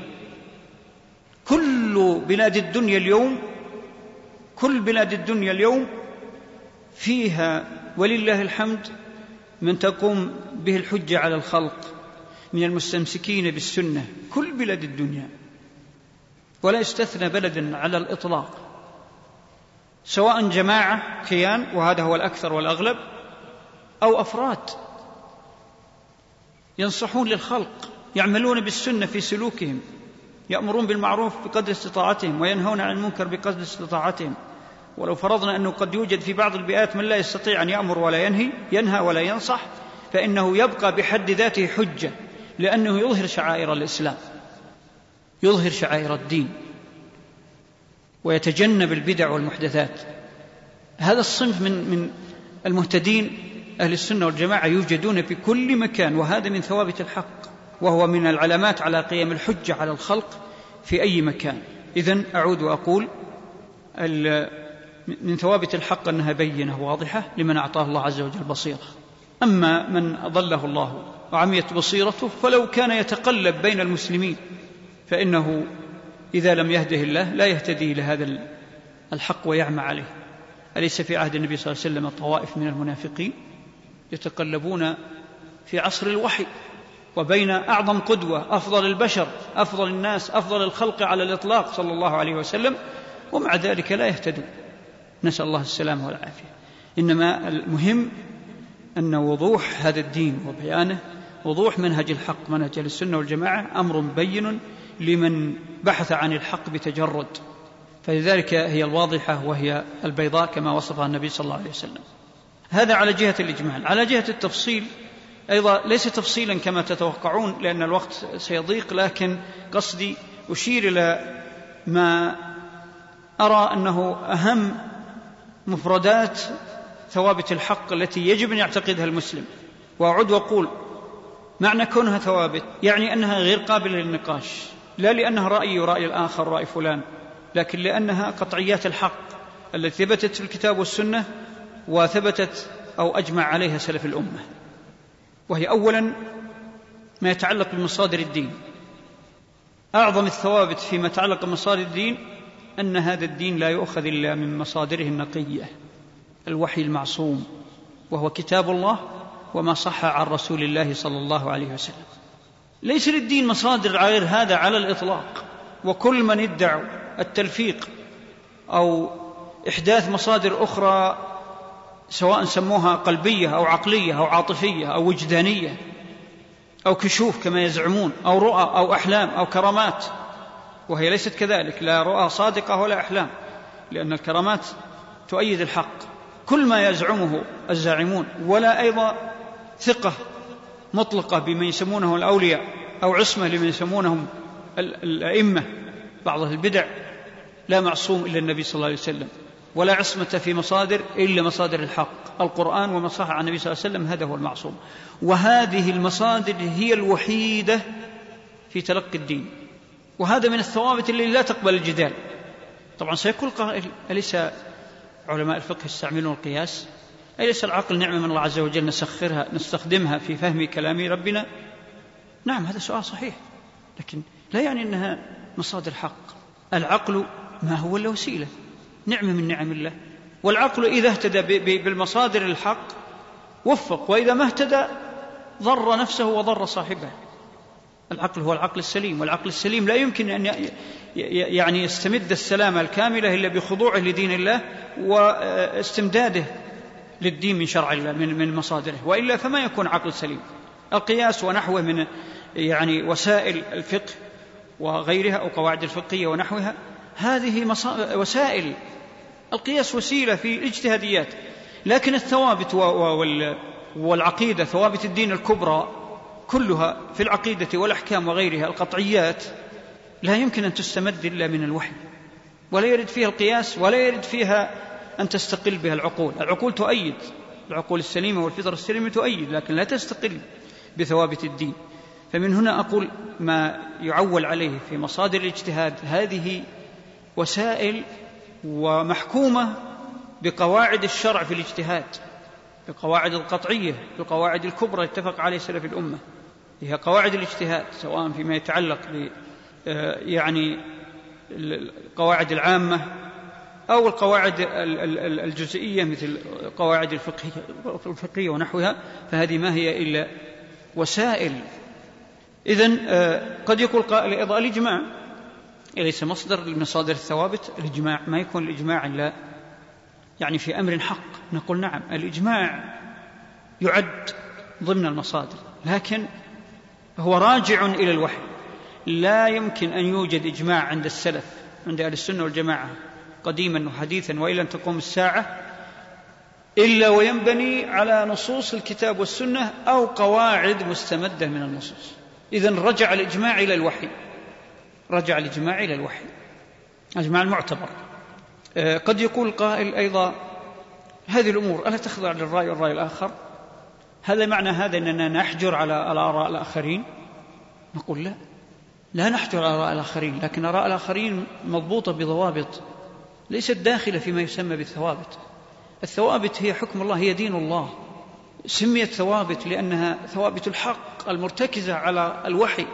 كل بلاد الدنيا اليوم كل بلاد الدنيا اليوم فيها ولله الحمد من تقوم به الحجة على الخلق من المستمسكين بالسنة، كل بلاد الدنيا. ولا يستثنى بلد على الإطلاق، سواء جماعة كيان وهذا هو الأكثر والأغلب، أو أفراد ينصحون للخلق، يعملون بالسنة في سلوكهم، يأمرون بالمعروف بقدر استطاعتهم وينهون عن المنكر بقدر استطاعتهم. ولو فرضنا أنه قد يوجد في بعض البيئات من لا يستطيع أن يأمر ولا ينهي ينهى ولا ينصح، فإنه يبقى بحد ذاته حجة، لأنه يظهر شعائر الإسلام، يظهر شعائر الدين، ويتجنب البدع والمحدثات. هذا الصنف من من المهتدين أهل السنة والجماعة يوجدون في كل مكان، وهذا من ثوابت الحق، وهو من العلامات على قيام الحجة على الخلق في أي مكان. إذن أعود وأقول من ثوابت الحق أنها بينة واضحة لمن أعطاه الله عز وجل بصيرة. أما من أضله الله وعميت بصيرته فلو كان يتقلب بين المسلمين فإنه إذا لم يهده الله لا يهتدي لهذا الحق ويعمى عليه. أليس في عهد النبي صلى الله عليه وسلم طوائف من المنافقين يتقلبون في عصر الوحي وبين أعظم قدوة، أفضل البشر، أفضل الناس، أفضل الخلق على الإطلاق صلى الله عليه وسلم، ومع ذلك لا يهتدون، نسأل الله السلامة والعافية. إنما المهم أن وضوح هذا الدين وبيانه، وضوح منهج الحق منهج السنة والجماعة، أمر بين لمن بحث عن الحق بتجرد، فلذلك هي الواضحة وهي البيضاء كما وصفها النبي صلى الله عليه وسلم. هذا على جهة الإجمال. على جهة التفصيل أيضا ليس تفصيلا كما تتوقعون لأن الوقت سيضيق، لكن قصدي أشير إلى ما أرى أنه أهم مفردات ثوابت الحق التي يجب أن يعتقدها المسلم. وأعود وأقول معنى كونها ثوابت يعني أنها غير قابلة للنقاش، لا لأنها رأي ورأي الآخر رأي فلان، لكن لأنها قطعيات الحق التي ثبتت في الكتاب والسنة وثبتت أو أجمع عليها سلف الأمة. وهي أولا ما يتعلق بمصادر الدين. أعظم الثوابت فيما يتعلق بمصادر الدين أن هذا الدين لا يؤخذ إلا من مصادره النقية، الوحي المعصوم وهو كتاب الله وما صح عن رسول الله صلى الله عليه وسلم. ليس للدين مصادر غير هذا على الإطلاق، وكل من ادعوا التلفيق أو إحداث مصادر أخرى سواء سموها قلبية أو عقلية أو عاطفية أو وجدانية أو كشوف كما يزعمون أو رؤى أو أحلام أو كرامات، وهي ليست كذلك، لا رؤى صادقة ولا أحلام، لأن الكرامات تؤيد الحق كل ما يزعمه الزاعمون، ولا أيضا ثقة مطلقة بمن يسمونه الأولياء أو عصمة لمن يسمونهم الأئمة بعض البدع. لا معصوم إلا النبي صلى الله عليه وسلم، ولا عصمة في مصادر إلا مصادر الحق، القرآن وما صح عن النبي صلى الله عليه وسلم، هذا هو المعصوم. وهذه المصادر هي الوحيدة في تلقي الدين، وهذا من الثوابت اللي لا تقبل الجدال. طبعا سيقول قائل أليس علماء الفقه يستعملون القياس؟ أليس العقل نعمة من الله عز وجل نسخرها نستخدمها في فهم كلام ربنا؟ نعم، هذا سؤال صحيح، لكن لا يعني أنها مصادر حق. العقل ما هو إلا وسيلة، نعمة من نعم الله، والعقل إذا اهتدى بالمصادر الحق وفق، وإذا ما اهتدى ضر نفسه وضر صاحبه. العقل هو العقل السليم، والعقل السليم لا يمكن أن يعني يستمد السلامة الكاملة إلا بخضوعه لدين الله واستمداده للدين من شرع الله من مصادره، وإلا فما يكون عقل سليم. القياس ونحوه من يعني وسائل الفقه وغيرها أو قواعد الفقهية ونحوها، هذه وسائل. القياس وسيلة في الاجتهاديات، لكن الثوابت والعقيدة، ثوابت الدين الكبرى كلها في العقيدة والأحكام وغيرها القطعيات، لا يمكن أن تستمد إلا من الوحي، ولا يرد فيها القياس، ولا يرد فيها أن تستقل بها العقول. العقول تؤيد، العقول السليمة والفطرة السليمة تؤيد، لكن لا تستقل بثوابت الدين. فمن هنا أقول ما يعول عليه في مصادر الاجتهاد هذه وسائل ومحكومة بقواعد الشرع في الاجتهاد، بقواعد القطعية، بقواعد الكبرى اتفق عليه سلف الأمة، هي قواعد الاجتهاد، سواء فيما يتعلق ب يعني القواعد العامة أو القواعد الجزئية مثل القواعد الفقهية ونحوها، فهذه ما هي إلا وسائل. إذن قد يقول قائل الإجماع ليس مصدر لمصادر الثوابت الإجماع، ما يكون الإجماع إلا يعني في أمر حق، نقول نعم الإجماع يعد ضمن المصادر، لكن هو راجع إلى الوحي. لا يمكن أن يوجد إجماع عند السلف عند أهل السنة والجماعة قديما وحديثا وإلى أن تقوم الساعة إلا وينبني على نصوص الكتاب والسنة أو قواعد مستمدة من النصوص. إذن رجع الإجماع إلى الوحي، رجع الإجماع إلى الوحي، الإجماع المعتبر. قد يقول قائل أيضا هذه الأمور ألا تخضع للرأي والرأي الآخر؟ هذا معنى هذا أننا نحجر على الآراء الآخرين؟ نقول لا، لا نحجر على آراء الآخرين، لكن آراء الآخرين مضبوطة بضوابط ليست داخلة فيما يسمى بالثوابت. الثوابت هي حكم الله، هي دين الله، سميت ثوابت لأنها ثوابت الحق المرتكزة على الوحي،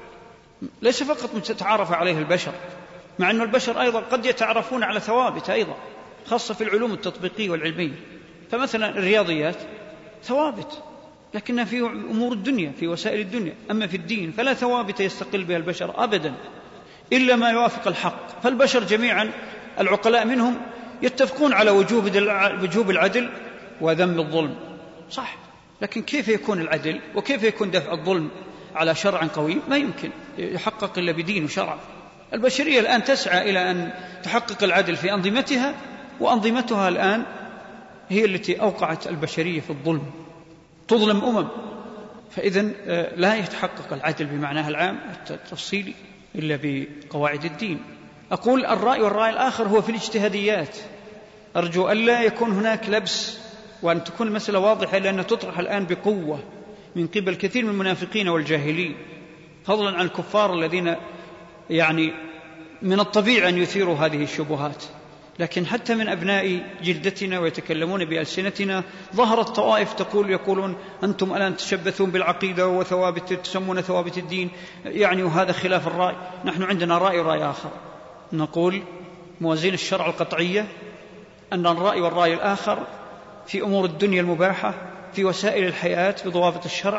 ليس فقط متعارف عليه البشر، مع أن البشر أيضا قد يتعرفون على ثوابت أيضا، خاصة في العلوم التطبيقية والعلمية. فمثلا الرياضيات ثوابت لكنها في أمور الدنيا، في وسائل الدنيا، أما في الدين فلا ثوابت يستقل بها البشر أبدا إلا ما يوافق الحق. فالبشر جميعا العقلاء منهم يتفقون على وجوب وجوب العدل وذم الظلم، صح، لكن كيف يكون العدل وكيف يكون دفع الظلم على شرع قوي؟ ما يمكن يحقق إلا بدين وشرع. البشرية الآن تسعى إلى أن تحقق العدل في أنظمتها، وأنظمتها الآن هي التي أوقعت البشرية في الظلم، تظلم أمم. فإذن لا يتحقق العدل بمعناها العام التفصيلي إلا بقواعد الدين. أقول الرأي والرأي الآخر هو في الاجتهاديات. أرجو أن لا يكون هناك لبس وأن تكون المسألة واضحة، لأنها تطرح الآن بقوة من قبل كثير من المنافقين والجاهلين، فضلا عن الكفار الذين يعني من الطبيعي أن يثيروا هذه الشبهات. لكن حتى من أبناء جلدتنا ويتكلمون بألسنتنا ظهرت طوائف تقول يقولون أنتم الآن تشبثون بالعقيدة وثوابت تسمون ثوابت الدين، يعني وهذا خلاف الرأي. نحن عندنا رأي ورأي آخر، نقول موازين الشرع القطعية أن الرأي والرأي الآخر في أمور الدنيا المباحة، في وسائل الحياة بضوابط الشرع،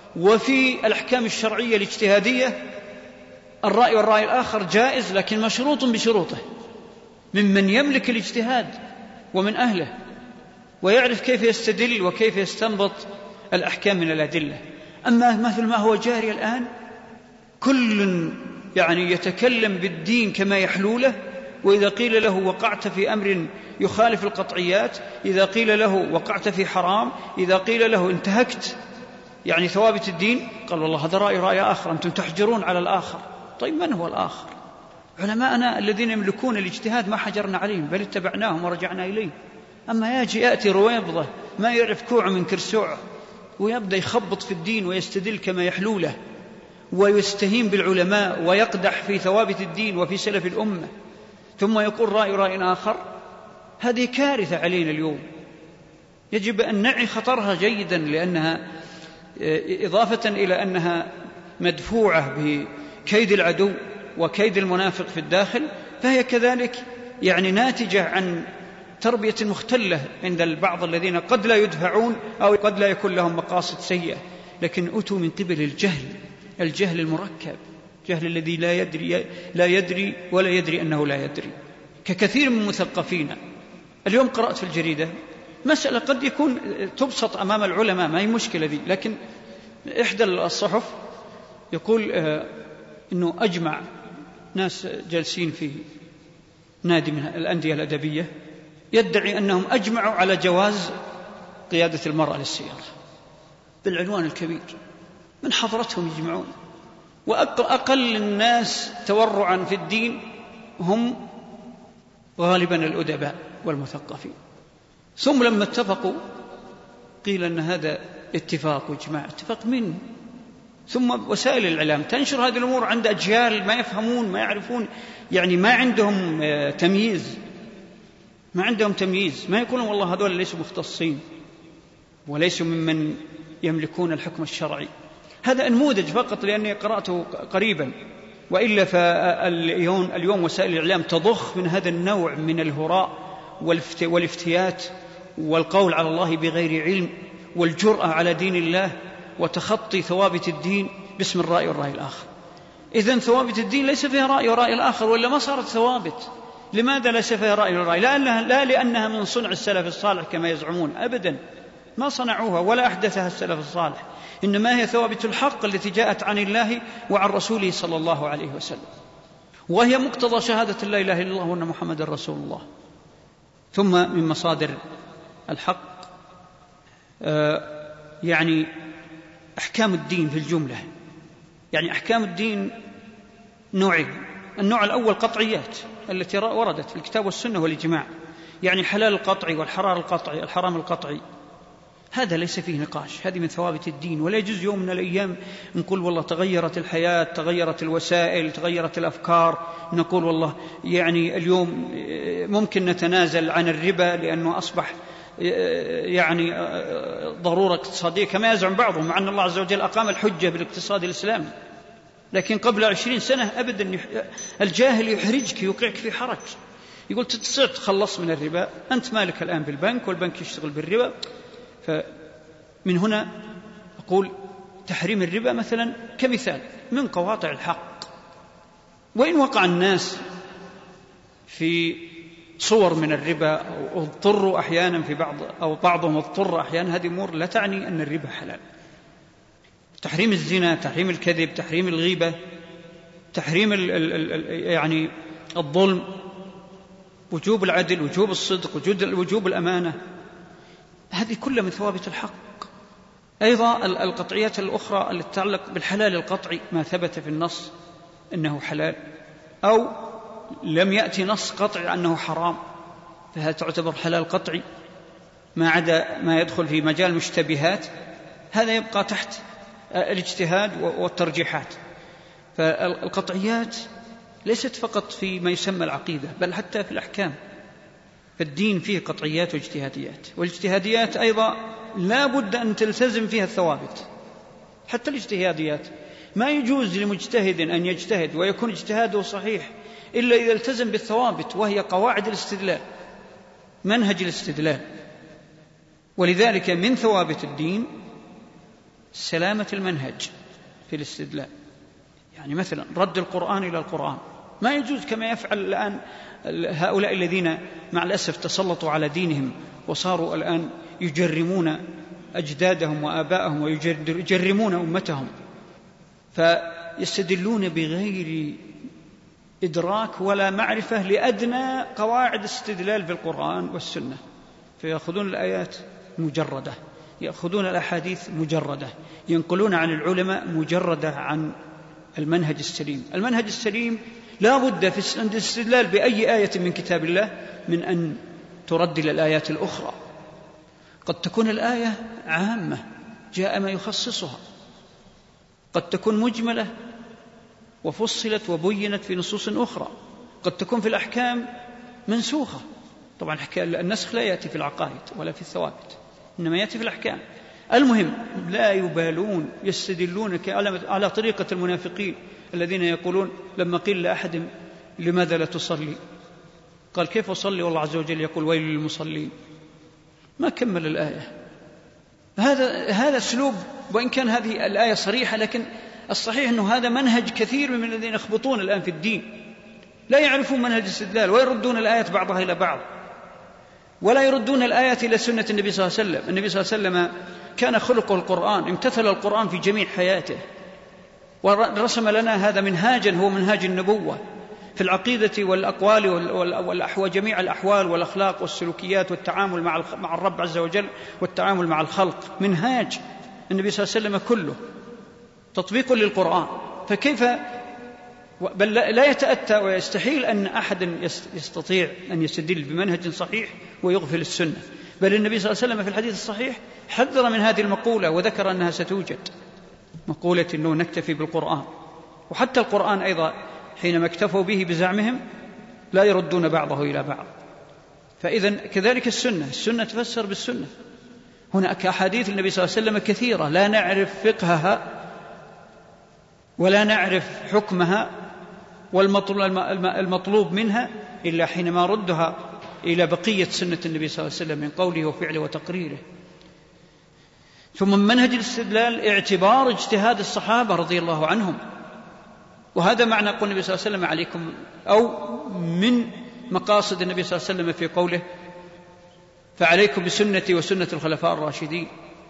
وفي الأحكام الشرعية الاجتهادية الرأي والرأي الآخر جائز، لكن مشروط بشروطه، ممن يملك الاجتهاد ومن أهله ويعرف كيف يستدل وكيف يستنبط الأحكام من الأدلة. أما مثل ما هو جاري الآن، كل يعني يتكلم بالدين كما يحلوله، وإذا قيل له وقعت في أمر يخالف القطعيات، إذا قيل له وقعت في حرام، إذا قيل له انتهكت يعني ثوابت الدين، قال والله هذا رأي رأي آخر، أنتم تحجرون على الآخر. طيب من هو الآخر؟ علماءنا الذين يملكون الاجتهاد ما حجرنا عليهم، بل اتبعناهم ورجعنا إليه. أما يجي يأتي رويبضة ما يعرف كوع من كرسوع ويبدأ يخبط في الدين ويستدل كما يحلوله ويستهين بالعلماء ويقدح في ثوابت الدين وفي سلف الأمة، ثم يقول رأي رأي آخر، هذه كارثة علينا اليوم، يجب أن نعي خطرها جيدا، لأنها إضافة إلى أنها مدفوعة بكيد العدو وكيد المنافق في الداخل، فهي كذلك يعني ناتجة عن تربية مختلة عند البعض الذين قد لا يدفعون أو قد لا يكون لهم مقاصد سيئة، لكن أتوا من قبل الجهل، الجهل المركب، جهل الذي لا يدري لا يدري ولا يدري أنه لا يدري، ككثير من مثقفين. اليوم قرأت في الجريدة مسألة قد يكون تبسط أمام العلماء، ما هي مشكلة دي، لكن إحدى الصحف يقول آه أنه أجمع ناس جالسين في نادي من الأندية الأدبية يدعي أنهم أجمعوا على جواز قيادة المرأة للسيارة بالعنوان الكبير، من حضرتهم يجمعون، وأقل الناس تورعا في الدين هم غالبا الأدباء والمثقفين. ثم لما اتفقوا قيل أن هذا اتفاق واجماع، اتفاق منه. ثم وسائل الإعلام تنشر هذه الأمور عند أجيال ما يفهمون ما يعرفون، يعني ما عندهم تمييز، ما عندهم تمييز، ما يقولون والله هذول ليسوا مختصين وليسوا ممن يملكون الحكم الشرعي. هذا نموذج فقط لأني قرأته قريبا، وإلا فاليوم اليوم وسائل الإعلام تضخ من هذا النوع من الهراء والافتيات والقول على الله بغير علم والجرأة على دين الله وتخطي ثوابت الدين باسم الرأي والرأي الآخر. إذن ثوابت الدين ليس فيها رأي ورأي الآخر، ولا ما صارت ثوابت. لماذا ليس فيها رأي ورأي؟ لا, لا لأنها من صنع السلف الصالح كما يزعمون، أبدا ما صنعوها ولا أحدثها السلف الصالح، إنما هي ثوابت الحق التي جاءت عن الله وعن رسوله صلى الله عليه وسلم، وهي مقتضى شهادة لا إله إلا الله وأن محمد رسول الله. ثم من مصادر الحق آه يعني أحكام الدين في الجملة. يعني أحكام الدين نوعين: النوع الأول قطعيات التي وردت في الكتاب والسنة والإجماع، يعني الحلال القطعي والحرام القطعي الحرام القطعي، هذا ليس فيه نقاش، هذه من ثوابت الدين. ولا يجوز يوم من الأيام نقول والله تغيرت الحياة، تغيرت الوسائل، تغيرت الأفكار، نقول والله يعني اليوم ممكن نتنازل عن الربا لأنه أصبح يعني ضرورة اقتصادية كما يزعم بعضهم، مع أن الله عز وجل أقام الحجة بالاقتصاد الإسلامي. لكن قبل عشرين سنة أبدا الجاهل يحرجك يوقعك في حرج، يقول تستطيع تخلص من الربا، أنت مالك الآن بالبنك والبنك يشتغل بالربا. فمن هنا أقول تحريم الربا مثلا كمثال من قواطع الحق. وإن وقع الناس في صور من الربا أو اضطروا أحيانا في بعض أو بعضهم اضطر أحيانا، هذه أمور لا تعني أن الربا حلال. تحريم الزنا، تحريم الكذب، تحريم الغيبة، تحريم ال ال ال يعني الظلم، وجوب العدل، وجوب الصدق، وجوب الأمانة، هذه كلها من ثوابت الحق. أيضا القطعيات الأخرى التي تتعلق بالحلال القطعي، ما ثبت في النص أنه حلال أو لم يأتي نص قطعي أنه حرام، فهذا تعتبر حلال قطعي. ما عدا ما يدخل في مجال مشتبهات هذا يبقى تحت الاجتهاد والترجيحات. فالقطعيات ليست فقط في ما يسمى العقيدة، بل حتى في الأحكام. فالدين فيه قطعيات واجتهاديات، والاجتهاديات أيضا لا بد أن تلتزم فيها الثوابت. حتى الاجتهاديات ما يجوز لمجتهد أن يجتهد ويكون اجتهاده صحيح إلا إذا التزم بالثوابت، وهي قواعد الاستدلال، منهج الاستدلال. ولذلك من ثوابت الدين سلامة المنهج في الاستدلال. يعني مثلا رد القرآن إلى القرآن ما يجوز كما يفعل الآن هؤلاء الذين مع الأسف تسلطوا على دينهم وصاروا الآن يجرمون أجدادهم وآبائهم ويجرمون أمتهم، فيستدلون بغير إدراك ولا معرفة لأدنى قواعد الاستدلال بالقرآن والسنة، فيأخذون الآيات مجردة، يأخذون الأحاديث مجردة، ينقلون عن العلماء مجردة عن المنهج السليم. المنهج السليم لا بد في الاستدلال بأي آية من كتاب الله من أن ترد إلى الآيات الأخرى. قد تكون الآية عامة جاء ما يخصصها، قد تكون مجملة وفصلت وبينت في نصوص أخرى، قد تكون في الأحكام منسوخة. طبعا النسخ لا يأتي في العقائد ولا في الثوابت، إنما يأتي في الأحكام. المهم لا يبالون، يستدلون على طريقة المنافقين الذين يقولون لما قيل لأحد لماذا لا تصلي قال كيف أصلي والله عز وجل يقول ويل للمصلين، ما كمل الآية. هذا هذا أسلوب، وإن كان هذه الآية صريحة، لكن الصحيح أنه هذا منهج كثير من الذين يخبطون الآن في الدين، لا يعرفون منهج الاستدلال ويردون الآيات بعضها إلى بعض، ولا يردون الآيات إلى سنة النبي صلى الله عليه وسلم. النبي صلى الله عليه وسلم كان خلقه القرآن، امتثل القرآن في جميع حياته، ورسم لنا هذا منهاجا هو منهاج النبوة في العقيدة والأقوال والأحوال، جميع الأحوال والأخلاق والسلوكيات والتعامل مع الرب عز وجل والتعامل مع الخلق. منهاج النبي صلى الله عليه وسلم كله تطبيق للقرآن. فكيف بل لا يتأتى ويستحيل أن أحد يستطيع أن يستدل بمنهج صحيح ويغفل السنة، بل النبي صلى الله عليه وسلم في الحديث الصحيح حذر من هذه المقولة وذكر أنها ستوجد، مقولة أنه نكتفي بالقرآن. وحتى القرآن أيضا حينما اكتفوا به بزعمهم لا يردون بعضه إلى بعض. فإذن كذلك السنة، السنة تفسر بالسنة. هناك أحاديث النبي صلى الله عليه وسلم كثيرة لا نعرف فقهها ولا نعرف حكمها والمطلوب منها إلا حينما ردها إلى بقية سنة النبي صلى الله عليه وسلم من قوله وفعله وتقريره. ثم من منهج الاستدلال اعتبار اجتهاد الصحابة رضي الله عنهم، وهذا معنى قول النبي صلى الله عليه وسلم عليكم، أو من مقاصد النبي صلى الله عليه وسلم في قوله فعليكم بسنتي وسنة الخلفاء الراشدين.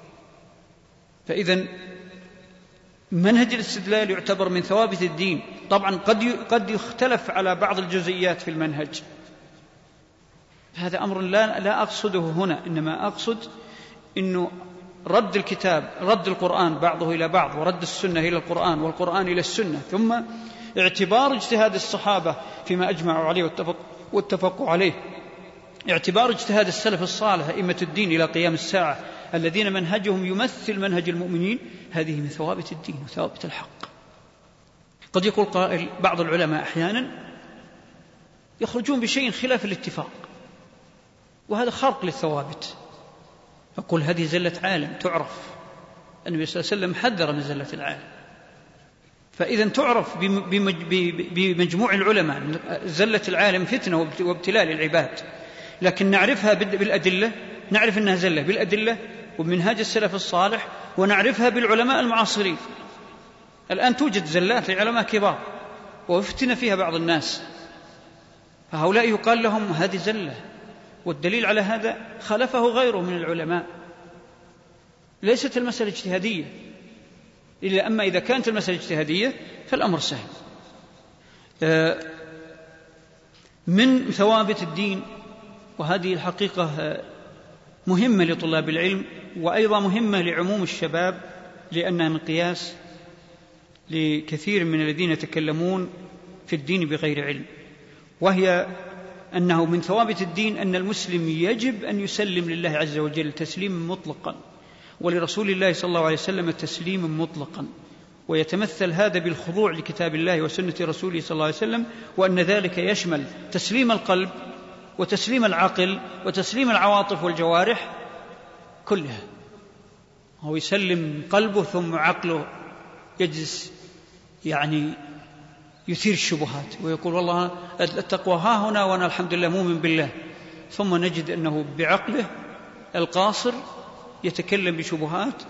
فإذا منهج الاستدلال يعتبر من ثوابت الدين. طبعا قد قد يختلف على بعض الجزئيات في المنهج، هذا أمر لا لا أقصده هنا، إنما أقصد إنه رد الكتاب، رد القرآن بعضه إلى بعض، ورد السنة إلى القرآن والقرآن إلى السنة، ثم اعتبار اجتهاد الصحابة فيما أجمعوا عليه واتفق واتفقوا عليه، اعتبار اجتهاد السلف الصالح أئمة الدين إلى قيام الساعة الذين منهجهم يمثل منهج المؤمنين. هذه من ثوابت الدين وثوابت الحق. قد يقول قائل بعض العلماء أحيانا يخرجون بشيء خلاف الاتفاق، وهذا خرق للثوابت. أقول هذه زلة عالم تعرف، النبي صلى الله عليه وسلم حذر من زلة العالم، فإذا تعرف بمجموع العلماء. زلة العالم فتنة وابتلاء للعباد، لكن نعرفها بالأدلة، نعرف أنها زلة بالأدلة وبمنهاج السلف الصالح، ونعرفها بالعلماء المعاصرين. الآن توجد زلات لعلماء كبار وفتن فيها بعض الناس، فهؤلاء يقال لهم هذه زلة، والدليل على هذا خالفه غيره من العلماء. ليست المسألة اجتهادية، إلا أما إذا كانت المسألة اجتهادية فالأمر سهل. من ثوابت الدين، وهذه الحقيقة مهمة لطلاب العلم وأيضا مهمة لعموم الشباب، لأنها مقياس لكثير من الذين يتكلمون في الدين بغير علم، وهي أنه من ثوابت الدين أن المسلم يجب أن يسلم لله عز وجل تسليما مطلقا، ولرسول الله صلى الله عليه وسلم تسليما مطلقا، ويتمثل هذا بالخضوع لكتاب الله وسنة رسوله صلى الله عليه وسلم، وأن ذلك يشمل تسليم القلب وتسليم العقل وتسليم العواطف والجوارح كلها. هو يسلم قلبه ثم عقله يجلس يعني يثير الشبهات ويقول والله التقوى ها هنا وأنا الحمد لله مؤمن بالله، ثم نجد أنه بعقله القاصر يتكلم بشبهات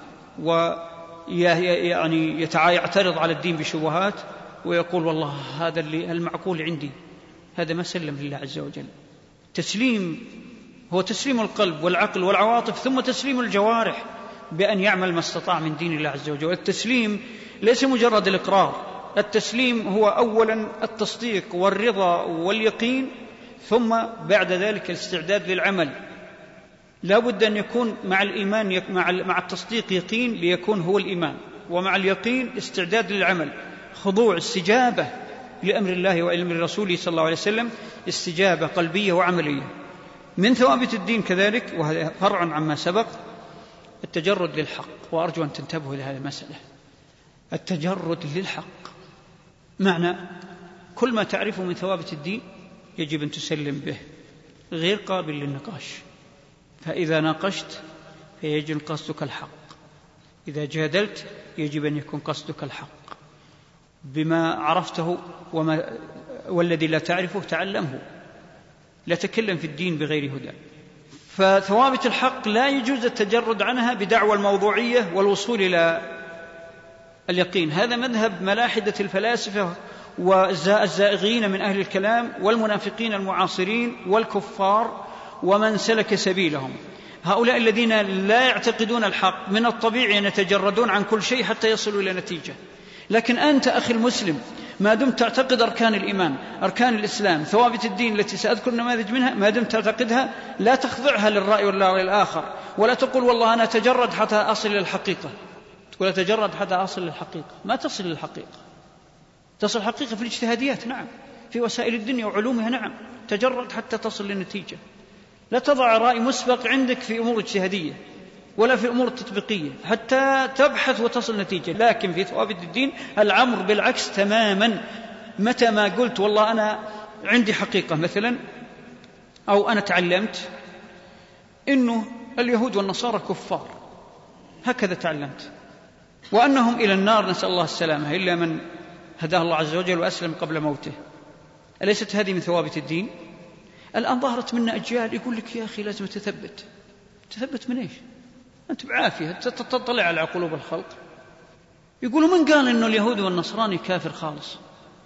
ويعني يعترض على الدين بشبهات ويقول والله هذا اللي المعقول عندي، هذا ما سلم لله عز وجل. تسليم هو تسليم القلب والعقل والعواطف، ثم تسليم الجوارح بأن يعمل ما استطاع من دين الله عز وجل. التسليم ليس مجرد الإقرار، التسليم هو أولا التصديق والرضا واليقين، ثم بعد ذلك الاستعداد للعمل. لا بد أن يكون مع الإيمان مع التصديق يقين ليكون هو الإيمان، ومع اليقين استعداد للعمل، خضوع استجابة لأمر الله وأمر رسوله صلى الله عليه وسلم، استجابة قلبية وعملية. من ثوابت الدين كذلك، وهذا فرع عما سبق، التجرد للحق، وأرجو أن تنتبهوا لهذه المسألة. التجرد للحق معنى كل ما تعرفه من ثوابت الدين يجب أن تسلم به، غير قابل للنقاش. فإذا ناقشت فيجب قصدك الحق، إذا جادلت يجب أن يكون قصدك الحق بما عرفته، وما والذي لا تعرفه تعلمه، لا تكلم في الدين بغير هدى. فثوابت الحق لا يجوز التجرد عنها بدعوى الموضوعية والوصول إلى اليقين. هذا مذهب ملاحدة الفلاسفة والزائغين من أهل الكلام والمنافقين المعاصرين والكفار ومن سلك سبيلهم. هؤلاء الذين لا يعتقدون الحق من الطبيعي أن يتجردون عن كل شيء حتى يصلوا إلى نتيجة. لكن أنت أخي المسلم ما دمت تعتقد أركان الإيمان، أركان الإسلام، ثوابت الدين التي سأذكر نماذج منها، ما دمت تعتقدها لا تخضعها للرأي والرأي الآخر، ولا تقول والله أنا أتجرد حتى أصل للحقيقة. تقول أتجرد حتى أصل للحقيقة، ما تصل للحقيقة. تصل الحقيقة في الاجتهاديات، نعم، في وسائل الدنيا وعلومها، نعم، تجرد حتى تصل للنتيجة. لا تضع رأي مسبق عندك في أمور اجتهادية ولا في أمور تطبيقية حتى تبحث وتصل نتيجة. لكن في ثوابت الدين الأمر بالعكس تماما. متى ما قلت والله أنا عندي حقيقة مثلا، أو أنا تعلمت إنه اليهود والنصارى كفار، هكذا تعلمت، وأنهم إلى النار نسأل الله السلامة إلا من هداه الله عز وجل وأسلم قبل موته، أليست هذه من ثوابت الدين؟ الآن ظهرت منا أجيال يقول لك يا أخي لازم تثبت. تثبت من إيش؟ أنت بعافية تطلع على قلوب الخلق. يقولوا من قال إنه اليهود والنصراني كافر خالص؟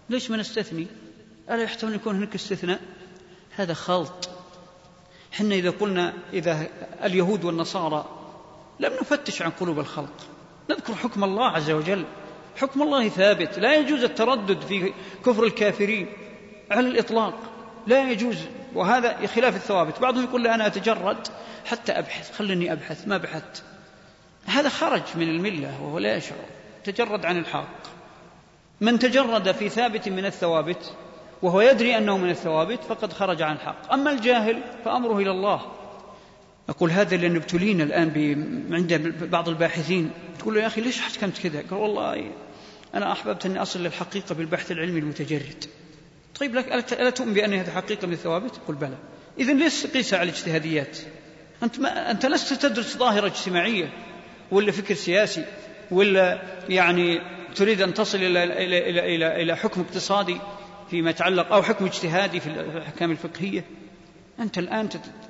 ليش ما نستثني؟ ألا يحتمل أن يكون هناك استثناء؟ هذا خلط. حنا إذا قلنا إذا اليهود والنصارى لم نفتش عن قلوب الخلق، نذكر حكم الله عز وجل، حكم الله ثابت، لا يجوز التردد في كفر الكافرين على الإطلاق، لا يجوز، وهذا خلاف الثوابت. بعضهم يقول لي أنا أتجرد حتى أبحث، خلني أبحث، ما بحثت، هذا خرج من الملة وهو لا يشعر، تجرد عن الحق. من تجرد في ثابت من الثوابت وهو يدري أنه من الثوابت فقد خرج عن الحق. أما الجاهل فأمره إلى الله. أقول هذا لأن ابتلينا الآن عند بعض الباحثين، تقول له يا أخي ليش حكمت كذا؟ قال والله أنا أحببت أني أصل للحقيقة بالبحث العلمي المتجرد. طيب لك ألا تؤمن بأن هذه حقيقة من الثوابت؟ قل بلى. إذن ليش قيسها على الاجتهاديات؟ أنت, ما أنت لست تدرس ظاهرة اجتماعية ولا فكر سياسي ولا يعني تريد أن تصل إلى, إلى, إلى, إلى, إلى حكم اقتصادي فيما يتعلق أو حكم اجتهادي في الأحكام الفقهية. أنت الآن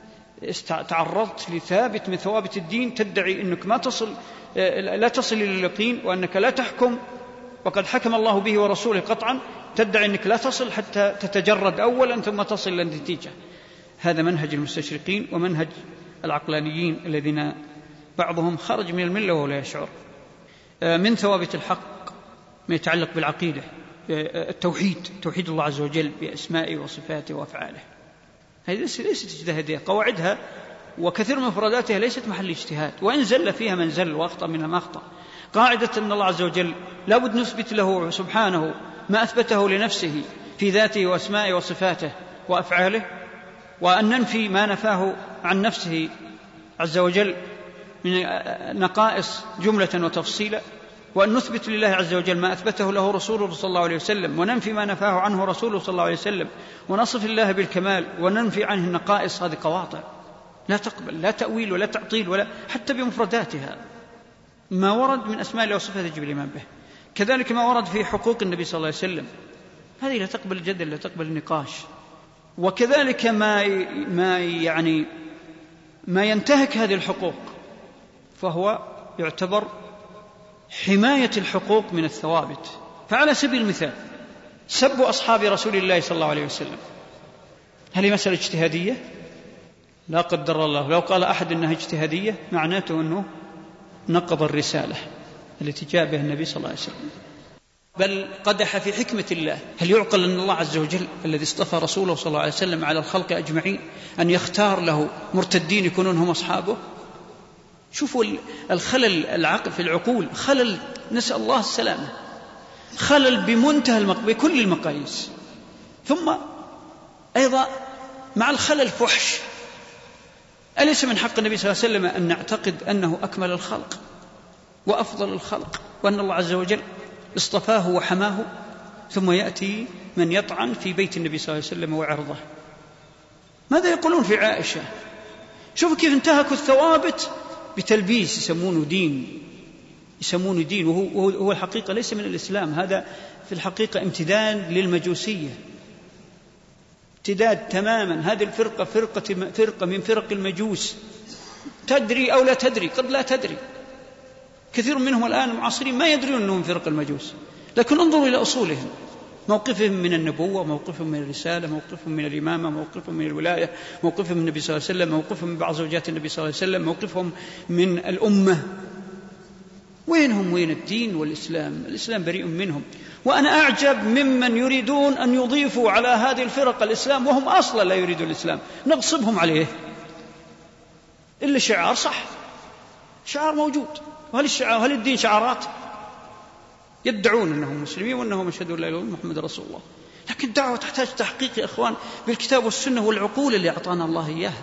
تعرضت لثابت من ثوابت الدين، تدعي أنك ما تصل لا تصل إلى اليقين وأنك لا تحكم وقد حكم الله به ورسوله قطعا، تدعي أنك لا تصل حتى تتجرد أولا ثم تصل إلى النتيجة. هذا منهج المستشرقين ومنهج العقلانيين الذين بعضهم خرج من الملة ولا يشعر. من ثوابت الحق ما يتعلق بالعقيدة، التوحيد، توحيد الله عز وجل بأسمائه وصفاته وأفعاله. هذه ليست اجتهادية، قواعدها وكثير من مفرداتها ليست محل اجتهاد، وإن زل فيها من زل وأخطأ منها ما أخطأ. قاعدة أن الله عز وجل لا بد نثبت له سبحانه ما أثبته لنفسه في ذاته وأسمائه وصفاته وأفعاله، وأن ننفي ما نفاه عن نفسه عز وجل من نقائص جملة وتفصيلا، وأن نثبت لله عز وجل ما أثبته له رسوله صلى الله عليه وسلم، وننفي ما نفاه عنه رسوله صلى الله عليه وسلم، ونصف الله بالكمال وننفي عنه النقائص. هذه قواطع لا تقبل لا تأويل ولا تعطيل ولا حتى بمفرداتها. ما ورد من أسماء الله وصفاته يجب الإيمان به. كذلك ما ورد في حقوق النبي صلى الله عليه وسلم، هذه لا تقبل الجدل لا تقبل النقاش. وكذلك ما ما يعني ما ينتهك هذه الحقوق فهو يعتبر حماية الحقوق من الثوابت. فعلى سبيل المثال سب أصحاب رسول الله صلى الله عليه وسلم، هل هي مسألة اجتهادية؟ لا قدر الله لو قال أحد أنها اجتهادية معناته أنه نقض الرسالة التي جاء بها النبي صلى الله عليه وسلم، بل قدح في حكمة الله. هل يعقل أن الله عز وجل الذي اصطفى رسوله صلى الله عليه وسلم على الخلق أجمعين أن يختار له مرتدين يكونون هم أصحابه؟ شوفوا الخلل العقل في العقول، خلل نسأل الله السلامة، خلل بمنتهى المق... بكل المقاييس. ثم أيضا مع الخلل فحش. أليس من حق النبي صلى الله عليه وسلم أن نعتقد أنه أكمل الخلق وأفضل الخلق، وأن الله عز وجل اصطفاه وحماه، ثم يأتي من يطعن في بيت النبي صلى الله عليه وسلم وعرضه؟ ماذا يقولون في عائشة؟ شوفوا كيف انتهكوا الثوابت بتلبيس يسمونه دين، يسمونه دين، وهو هو الحقيقة ليس من الإسلام. هذا في الحقيقة امتداد للمجوسية، امتداد تماما. هذه الفرقة فرقة, فرقة من فرق المجوس، تدري أو لا تدري، قد لا تدري. كثير منهم الآن المعاصرين ما يدرون أنهم من فرق المجوس، لكن انظروا إلى أصولهم، موقفهم من النبوة، موقفهم من الرسالة، موقفهم من الإمامة، موقفهم من الولاية، موقفهم من النبي صلى الله عليه وسلم، موقفهم من بعض زوجات النبي صلى الله عليه وسلم، موقفهم من الأمة. وينهم وين الدين والإسلام؟ الإسلام بريء منهم. وأنا أعجب ممن يريدون أن يضيفوا على هذه الفرق الإسلام وهم أصلا لا يريدون الإسلام، نغصبهم عليه. إلا شعار، صح، شعار موجود، وهل الشعار هل الدين شعارات؟ يدعون أنهم مسلمين وأنهم أشهدوا أن لا إله إلا الله محمد رسول الله، لكن الدعوة تحتاج تحقيق يا إخوان بالكتاب والسنة والعقول اللي أعطانا الله إياها.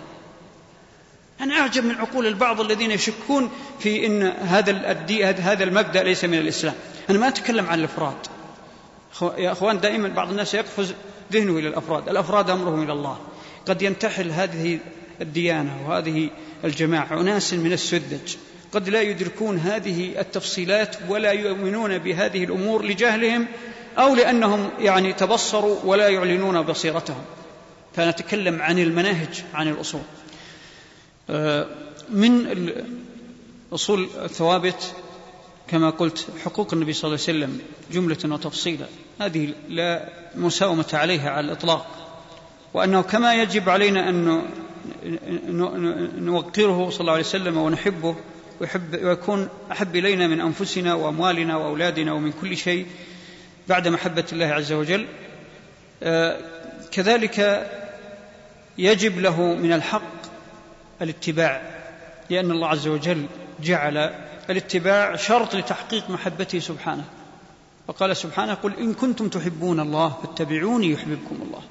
أنا أعجب من عقول البعض الذين يشكون في أن هذا الدين هذا المبدأ ليس من الإسلام. أنا ما أتكلم عن الأفراد يا أخوان، دائما بعض الناس يقفز ذهنه إلى الأفراد، الأفراد أمرهم إلى الله. قد ينتحل هذه الديانة وهذه الجماعة أناس من السذج قد لا يدركون هذه التفصيلات ولا يؤمنون بهذه الأمور لجهلهم أو لأنهم يعني تبصروا ولا يعلنون بصيرتهم. فنتكلم عن المناهج، عن الأصول. من أصول الثوابت كما قلت حقوق النبي صلى الله عليه وسلم جملة وتفصيلا هذه لا مساومة عليها على الإطلاق، وأنه كما يجب علينا أن نوقره صلى الله عليه وسلم ونحبه ويحب ويكون أحب إلينا من أنفسنا وأموالنا وأولادنا ومن كل شيء بعد محبة الله عز وجل، كذلك يجب له من الحق الاتباع، لأن الله عز وجل جعل الاتباع شرط لتحقيق محبته سبحانه، وقال سبحانه قل إن كنتم تحبون الله فاتبعوني يحببكم الله.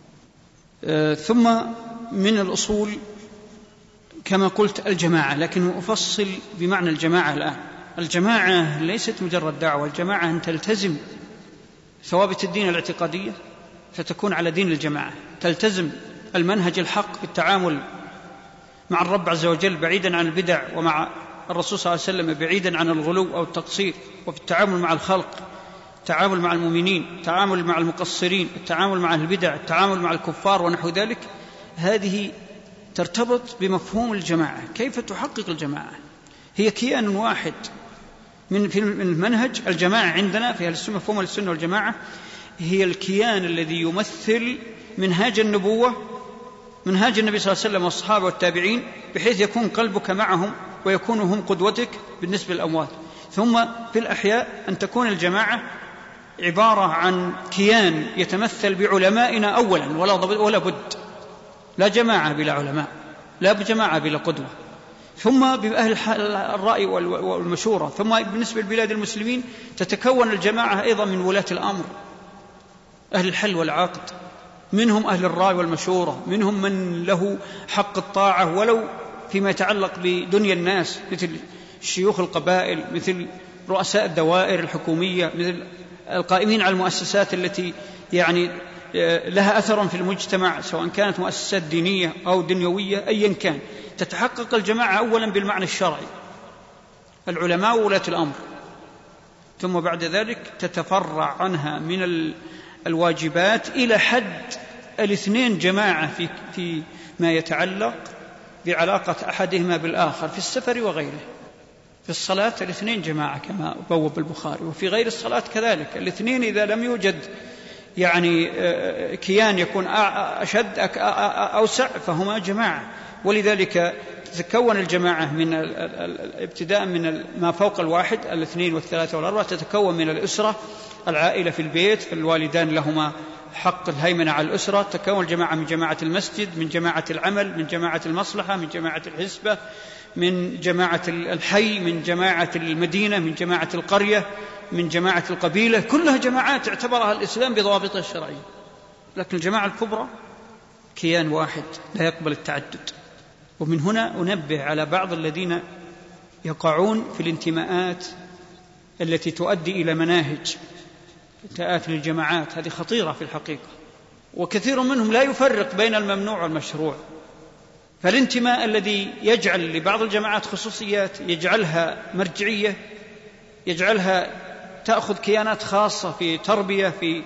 ثم من الأصول كما قلت الجماعة، لكن أفصل بمعنى الجماعة الآن. الجماعة ليست مجرد دعوة، الجماعة أن تلتزم ثوابت الدين الاعتقادية فتكون على دين الجماعة، تلتزم المنهج الحق في التعامل مع الرب عز وجل بعيدا عن البدع، ومع الرسول صلى الله عليه وسلم بعيدا عن الغلو أو التقصير، وفي التعامل مع الخلق، التعامل مع المؤمنين، التعامل مع المقصرين، التعامل مع البدع، التعامل مع الكفار ونحو ذلك. هذه ترتبط بمفهوم الجماعة. كيف تحقق الجماعة؟ هي كيان واحد من في المنهج. الجماعة عندنا في السنة، مفهوم السنة والجماعة هي الكيان الذي يمثل منهاج النبوة، منهاج النبي صلى الله عليه وسلم والصحابة والتابعين، بحيث يكون قلبك معهم ويكونوا هم قدوتك بالنسبة للأموات. ثم في الأحياء أن تكون الجماعة عبارة عن كيان يتمثل بعلمائنا أولا ولا بد، لا جماعة بلا علماء، لا جماعة بلا قدوة، ثم بأهل الرأي والمشورة، ثم بالنسبة لبلاد المسلمين تتكون الجماعة أيضا من ولاة الأمر، أهل الحل والعقد، منهم أهل الرأي والمشورة، منهم من له حق الطاعة ولو فيما يتعلق بدنيا الناس، مثل شيوخ القبائل، مثل رؤساء الدوائر الحكومية، مثل القائمين على المؤسسات التي يعني لها أثر في المجتمع، سواء كانت مؤسسات دينية أو دنيوية أيا كان. تتحقق الجماعة أولا بالمعنى الشرعي، العلماء وولاة الأمر، ثم بعد ذلك تتفرع عنها من الواجبات إلى حد الاثنين جماعة في في ما يتعلق بعلاقة أحدهما بالآخر في السفر وغيره. في الصلاة الاثنين جماعة كما بوب البخاري، وفي غير الصلاة كذلك الاثنين إذا لم يوجد يعني كيان يكون أشد أوسع فهما جماعة. ولذلك تتكون الجماعة من ابتداء من ما فوق الواحد، الاثنين والثلاثة والأربعة، تتكون من الأسرة، العائلة في البيت، فالوالدان لهما حق الهيمنة على الأسرة. تتكون الجماعة من جماعة المسجد، من جماعة العمل، من جماعة المصلحة، من جماعة الحسبة، من جماعة الحي، من جماعة المدينة، من جماعة القرية، من جماعة القبيلة، كلها جماعات اعتبرها الإسلام بضوابطها الشرعية. لكن الجماعة الكبرى كيان واحد لا يقبل التعدد. ومن هنا أنبه على بعض الذين يقعون في الانتماءات التي تؤدي إلى مناهج انتماءات للجماعات، هذه خطيرة في الحقيقة، وكثير منهم لا يفرق بين الممنوع والمشروع. فالانتماء الذي يجعل لبعض الجماعات خصوصيات، يجعلها مرجعية، يجعلها تأخذ كيانات خاصة في تربية، في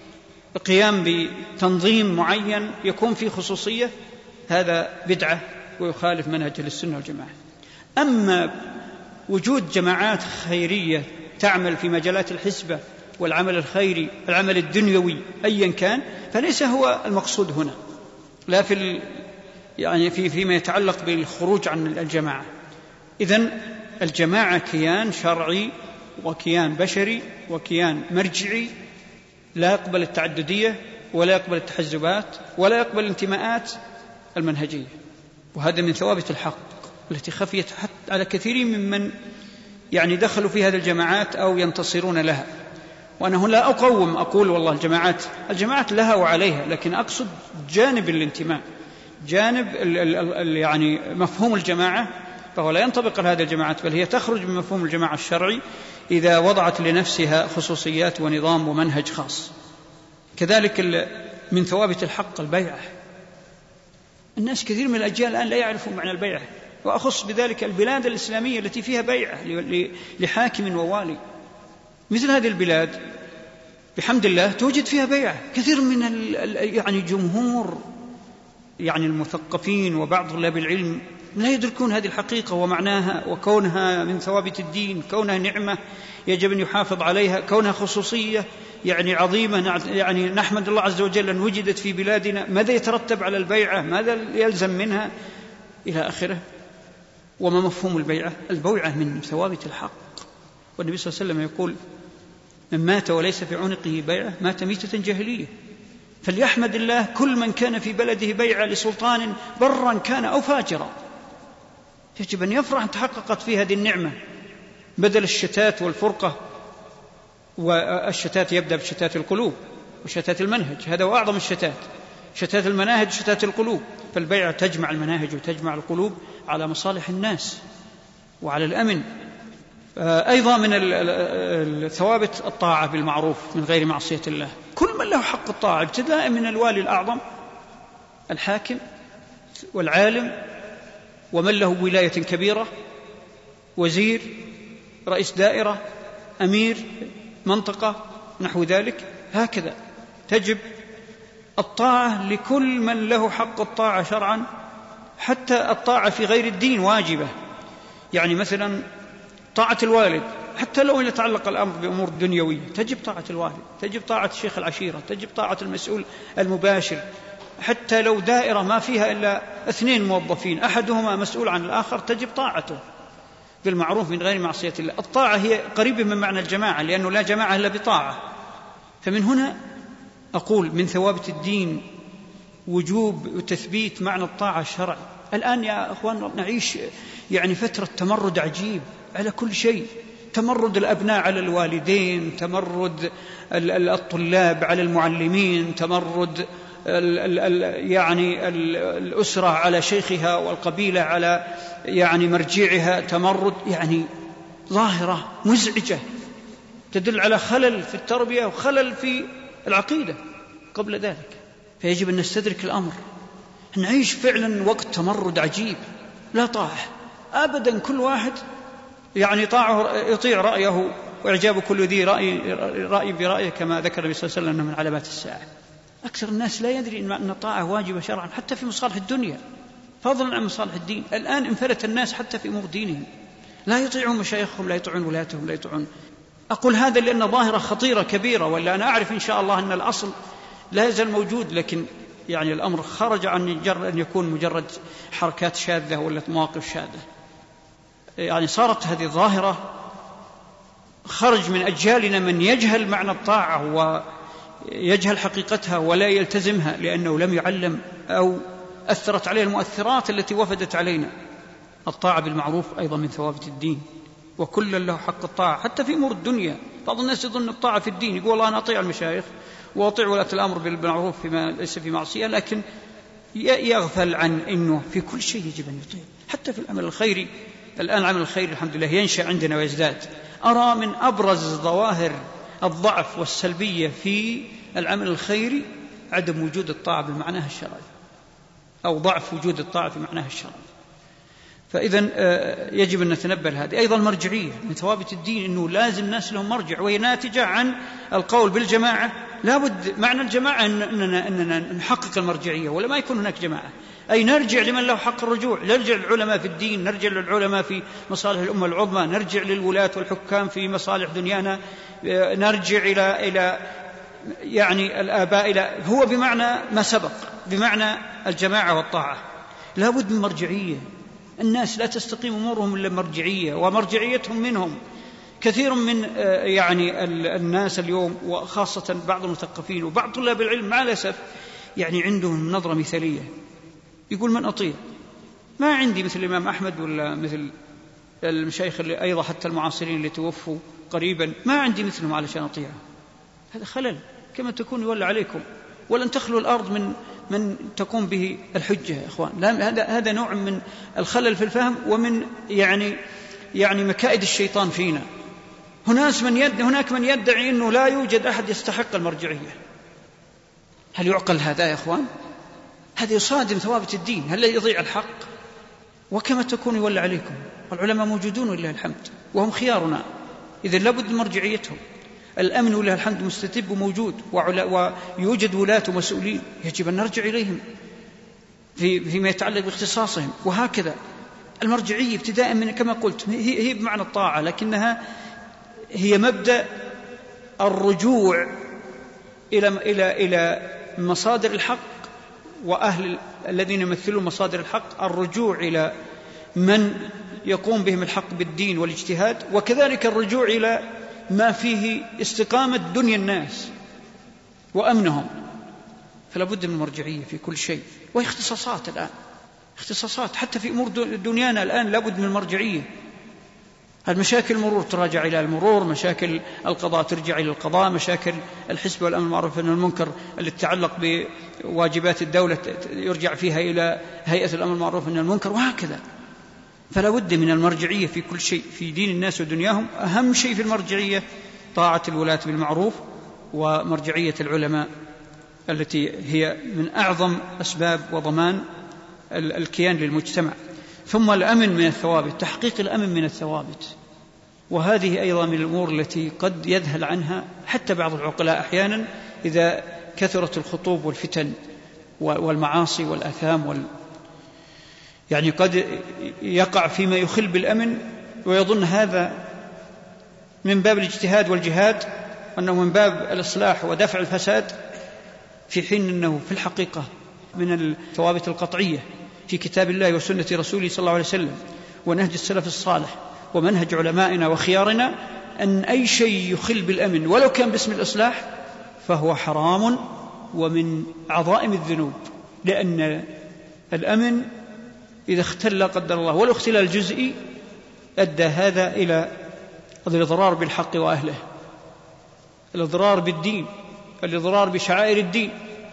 قيام بتنظيم معين يكون فيه خصوصية، هذا بدعة ويخالف منهج السنة والجماعة. أما وجود جماعات خيرية تعمل في مجالات الحسبة والعمل الخيري، العمل الدنيوي أيا كان، فليس هو المقصود هنا، لا في يعني في فيما يتعلق بالخروج عن الجماعة. إذن الجماعة كيان شرعي وكيان بشري وكيان مرجعي لا يقبل التعددية ولا يقبل التحزبات ولا يقبل الانتماءات المنهجية. وهذا من ثوابت الحق التي خفيت حتى على كثيرين ممن يعني دخلوا في هذه الجماعات أو ينتصرون لها. وأنا لا أقوم أقول والله الجماعات الجماعات لها وعليها، لكن أقصد جانب الانتماء، جانب ال ال يعني مفهوم الجماعة، فهو لا ينطبق على هذه الجماعات، بل هي تخرج من مفهوم الجماعة الشرعي إذا وضعت لنفسها خصوصيات ونظام ومنهج خاص. كذلك من ثوابت الحق البيعة. الناس كثير من الأجيال الآن لا يعرفون معنى البيعة، وأخص بذلك البلاد الإسلامية التي فيها بيعة لحاكم ووالي. مثل هذه البلاد بحمد الله توجد فيها بيعة. كثير من يعني جمهور يعني المثقفين وبعض طلاب العلم لا يدركون هذه الحقيقة ومعناها وكونها من ثوابت الدين، كونها نعمة يجب أن يحافظ عليها، كونها خصوصية يعني عظيمة، يعني نحمد الله عز وجل أن وجدت في بلادنا، ماذا يترتب على البيعة، ماذا يلزم منها إلى آخره. وما مفهوم البيعة؟ البيعة من ثوابت الحق، والنبي صلى الله عليه وسلم يقول من مات وليس في عنقه بيعة مات ميتة جاهلية. فليحمد الله كل من كان في بلده بيعة لسلطان برا كان أو فاجرا، يجب أن يفرح أن تحققت فيه هذه النعمة بدل الشتات والفرقة. والشتات يبدأ بشتات القلوب وشتات المنهج، هذا هو أعظم الشتات، شتات المناهج شتات القلوب. فالبيعة تجمع المناهج وتجمع القلوب على مصالح الناس وعلى الأمن. أيضا من الثوابت الطاعة بالمعروف من غير معصية الله، كل من له حق الطاعة ابتداء من الوالي الأعظم، الحاكم والعالم ومن له ولاية كبيرة، وزير، رئيس دائرة، أمير منطقة، نحو ذلك. هكذا تجب الطاعة لكل من له حق الطاعة شرعا، حتى الطاعة في غير الدين واجبة. يعني مثلا طاعة الوالد، حتى لو يتعلق الأمر بأمور دنيوية تجب طاعة الوالد، تجب طاعة شيخ العشيرة، تجب طاعة المسؤول المباشر، حتى لو دائرة ما فيها إلا اثنين موظفين أحدهما مسؤول عن الآخر تجب طاعته بالمعروف من غير معصية الله. الطاعة هي قريبة من معنى الجماعة، لأنه لا جماعة إلا بطاعة. فمن هنا أقول من ثوابت الدين وجوب وتثبيت معنى الطاعة الشرعي. الآن يا أخوان نعيش يعني فترة تمرد عجيب على كل شيء، تمرد الأبناء على الوالدين، تمرد الطلاب على المعلمين، تمرد ال ال يعني ال الأسرة على شيخها والقبيلة على يعني مرجعها، تمرد يعني ظاهرة مزعجة تدل على خلل في التربية وخلل في العقيدة قبل ذلك. فيجب أن نستدرك الأمر. نعيش فعلا وقت تمرد عجيب، لا طاعة أبدا، كل واحد يعني طاعه يطيع رأيه وإعجاب كل ذي رأي, رأي برأيه، كما ذكر النبي صلى الله عليه وسلم من علامات الساعة. أكثر الناس لا يدري أن الطاعة واجبة شرعا حتى في مصالح الدنيا فضلا عن مصالح الدين. الآن انفلت الناس حتى في أمور دينهم، لا يطيعون مشايخهم، لا يطيعون ولاتهم، لا يطيعون. أقول هذا لأن ظاهرة خطيرة كبيرة، ولا أنا أعرف إن شاء الله أن الأصل لا يزال موجود، لكن يعني الأمر خرج عن أن يكون مجرد حركات شاذة ولا مواقف شاذة. يعني صارت هذه الظاهرة، خرج من أجيالنا من يجهل معنى الطاعة ويجهل حقيقتها ولا يلتزمها، لأنه لم يعلم أو أثرت عليه المؤثرات التي وفدت علينا. الطاعة بالمعروف أيضا من ثوابت الدين، وكل له حق الطاعة حتى في أمور الدنيا. بعض الناس يظن الطاعة في الدين، يقول الله أنا أطيع المشايخ وأطيع ولاة الأمر بالمعروف فيما ليس في معصية، لكن يغفل عن أنه في كل شيء يجب أن يطيع، حتى في العمل الخيري. الآن العمل الخيري الحمد لله ينشأ عندنا ويزداد. أرى من أبرز ظواهر الضعف والسلبية في العمل الخيري عدم وجود الطاعة بمعناها الشرعي، أو ضعف وجود الطاعة في معناها الشرعي. فإذا يجب أن نتنبه لهذه. أيضا المرجعية من ثوابت الدين، أنه لازم الناس لهم مرجع، وهي ناتجة عن القول بالجماعة. لا بد معنى الجماعة أننا, أننا نحقق المرجعية، ولا ما يكون هناك جماعة، أي نرجع لمن له حق الرجوع، نرجع للعلماء في الدين، نرجع للعلماء في مصالح الأمة العظمى، نرجع للولاة والحكام في مصالح دنيانا، نرجع إلى إلى يعني الآباء، إلى هو بمعنى ما سبق، بمعنى الجماعة والطاعة. لا بد من مرجعية. الناس لا تستقيم أمورهم إلا مرجعية، ومرجعيتهم منهم. كثير من يعني الناس اليوم، وخاصة بعض المثقفين وبعض طلاب العلم مع الأسف، يعني عندهم نظرة مثالية، يقول من أطيع؟ ما عندي مثل الإمام أحمد ولا مثل المشايخ اللي أيضا حتى المعاصرين اللي توفوا قريبا، ما عندي مثلهم علشان أطيعه. هذا خلل كما تكون يولى عليكم، ولن تخلو الأرض من من تقوم به الحجة يا إخوان. هذا هذا نوع من الخلل في الفهم، ومن يعني يعني مكائد الشيطان فينا. هناك من يد هناك من يدعي أنه لا يوجد أحد يستحق المرجعية. هل يعقل هذا يا إخوان؟ هذا يصادم ثوابت الدين. هل يضيع الحق؟ وكما تكون يولى عليكم. العلماء موجودون ولله الحمد، وهم خيارنا، إذن لابد من مرجعيتهم. الأمن ولله الحمد مستتب وموجود، ويوجد ولاة ومسؤولين، يجب أن نرجع إليهم في فيما يتعلق باختصاصهم. وهكذا المرجعية ابتداء من كما قلت هي, هي بمعنى الطاعة، لكنها هي مبدأ الرجوع إلى, إلى, إلى مصادر الحق وأهل الذين يمثلون مصادر الحق، الرجوع إلى من يقوم بهم الحق بالدين والاجتهاد، وكذلك الرجوع إلى ما فيه استقامة دنيا الناس وأمنهم. فلا بد من المرجعية في كل شيء، وهي اختصاصات الآن، اختصاصات حتى في أمور دنيانا الآن لا بد من المرجعية. المشاكل المرور تراجع إلى المرور، مشاكل القضاء ترجع إلى القضاء، مشاكل الحسب والأمر بالمعروف والنهي عن المنكر اللي تتعلق بواجبات الدولة يرجع فيها إلى هيئة الأمر بالمعروف والنهي عن المنكر، وهكذا. فلا بد من المرجعية في كل شيء في دين الناس ودنياهم. أهم شيء في المرجعية طاعة الولاة بالمعروف ومرجعية العلماء التي هي من أعظم أسباب وضمان الكيان للمجتمع. ثم الأمن من الثوابت، تحقيق الأمن من الثوابت، وهذه أيضا من الأمور التي قد يذهل عنها حتى بعض العقلاء أحيانا إذا كثرت الخطوب والفتن والمعاصي والآثام وال... يعني قد يقع فيما يخل بالأمن ويظن هذا من باب الاجتهاد والجهاد، أنه من باب الإصلاح ودفع الفساد، في حين أنه في الحقيقة من الثوابت القطعية في كتاب الله وسنة رسوله صلى الله عليه وسلم ونهج السلف الصالح ومنهج علمائنا وخيارنا أن أي شيء يخل بالأمن ولو كان باسم الإصلاح فهو حرام ومن عظائم الذنوب، لأن الأمن إذا اختل قدر الله ولو اختلال جزئي أدى هذا إلى الإضرار بالحق وأهله، الإضرار بالدين، الإضرار بشعائر الدين.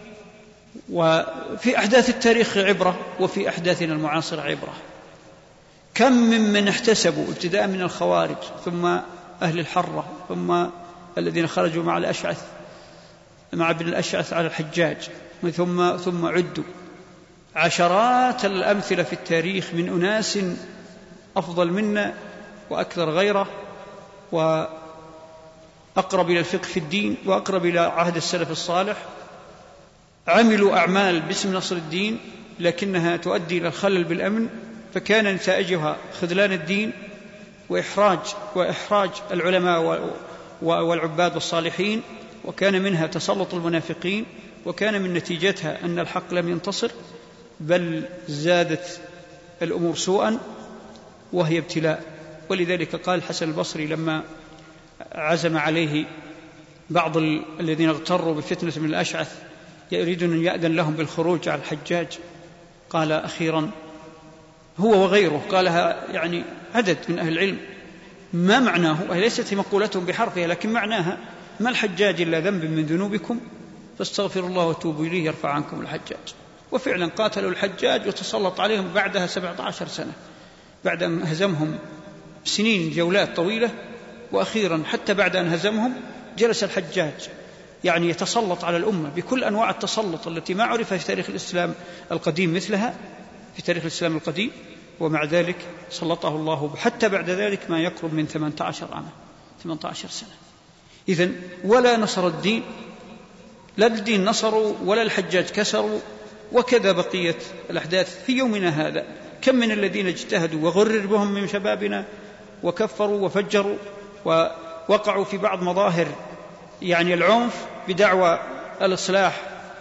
وفي أحداث التاريخ عبرة وفي أحداثنا المعاصرة عبرة. كم ممن احتسبوا ابتداء من الخوارج ثم أهل الحرة ثم الذين خرجوا مع الأشعث مع ابن الأشعث على الحجاج ثم ثم عدوا عشرات الأمثلة في التاريخ من أناس أفضل منا وأكثر غيره وأقرب إلى الفقه في الدين وأقرب إلى عهد السلف الصالح، عملوا أعمال باسم نصر الدين لكنها تؤدي إلى الخلل بالأمن، فكان نتائجها خذلان الدين وإحراج وإحراج العلماء والعباد والصالحين، وكان منها تسلط المنافقين، وكان من نتيجتها أن الحق لم ينتصر بل زادت الأمور سوءا وهي ابتلاء. ولذلك قال الحسن البصري لما عزم عليه بعض الذين اغتروا بفتنة من الأشعث يريدون أن يأذن لهم بالخروج على الحجاج، قال أخيرا هو وغيره قالها يعني عدد من أهل العلم، ما معناه، ليست مقولتهم بحرفها لكن معناها ما الحجاج إلا ذنب من ذنوبكم فاستغفروا الله وتوبوا إليه يرفع عنكم الحجاج. وفعلا قاتلوا الحجاج وتسلط عليهم بعدها سبعة عشر سنة بعد أن هزمهم سنين جولات طويلة، وأخيرا حتى بعد أن هزمهم جلس الحجاج يعني يتسلط على الأمة بكل أنواع التسلط التي ما عرف في تاريخ الإسلام القديم مثلها في تاريخ الإسلام القديم، ومع ذلك سلطه الله حتى بعد ذلك ما يقرب من ثمانية عشر عاما ثمانية عشر سنة. إذن ولا نصر الدين، لا الدين نصروا ولا الحجاج كسروا، وكذا بقية الأحداث في يومنا هذا. كم من الذين اجتهدوا وغرر بهم من شبابنا وكفروا وفجروا ووقعوا في بعض مظاهر يعني العنف بدعوى الإصلاح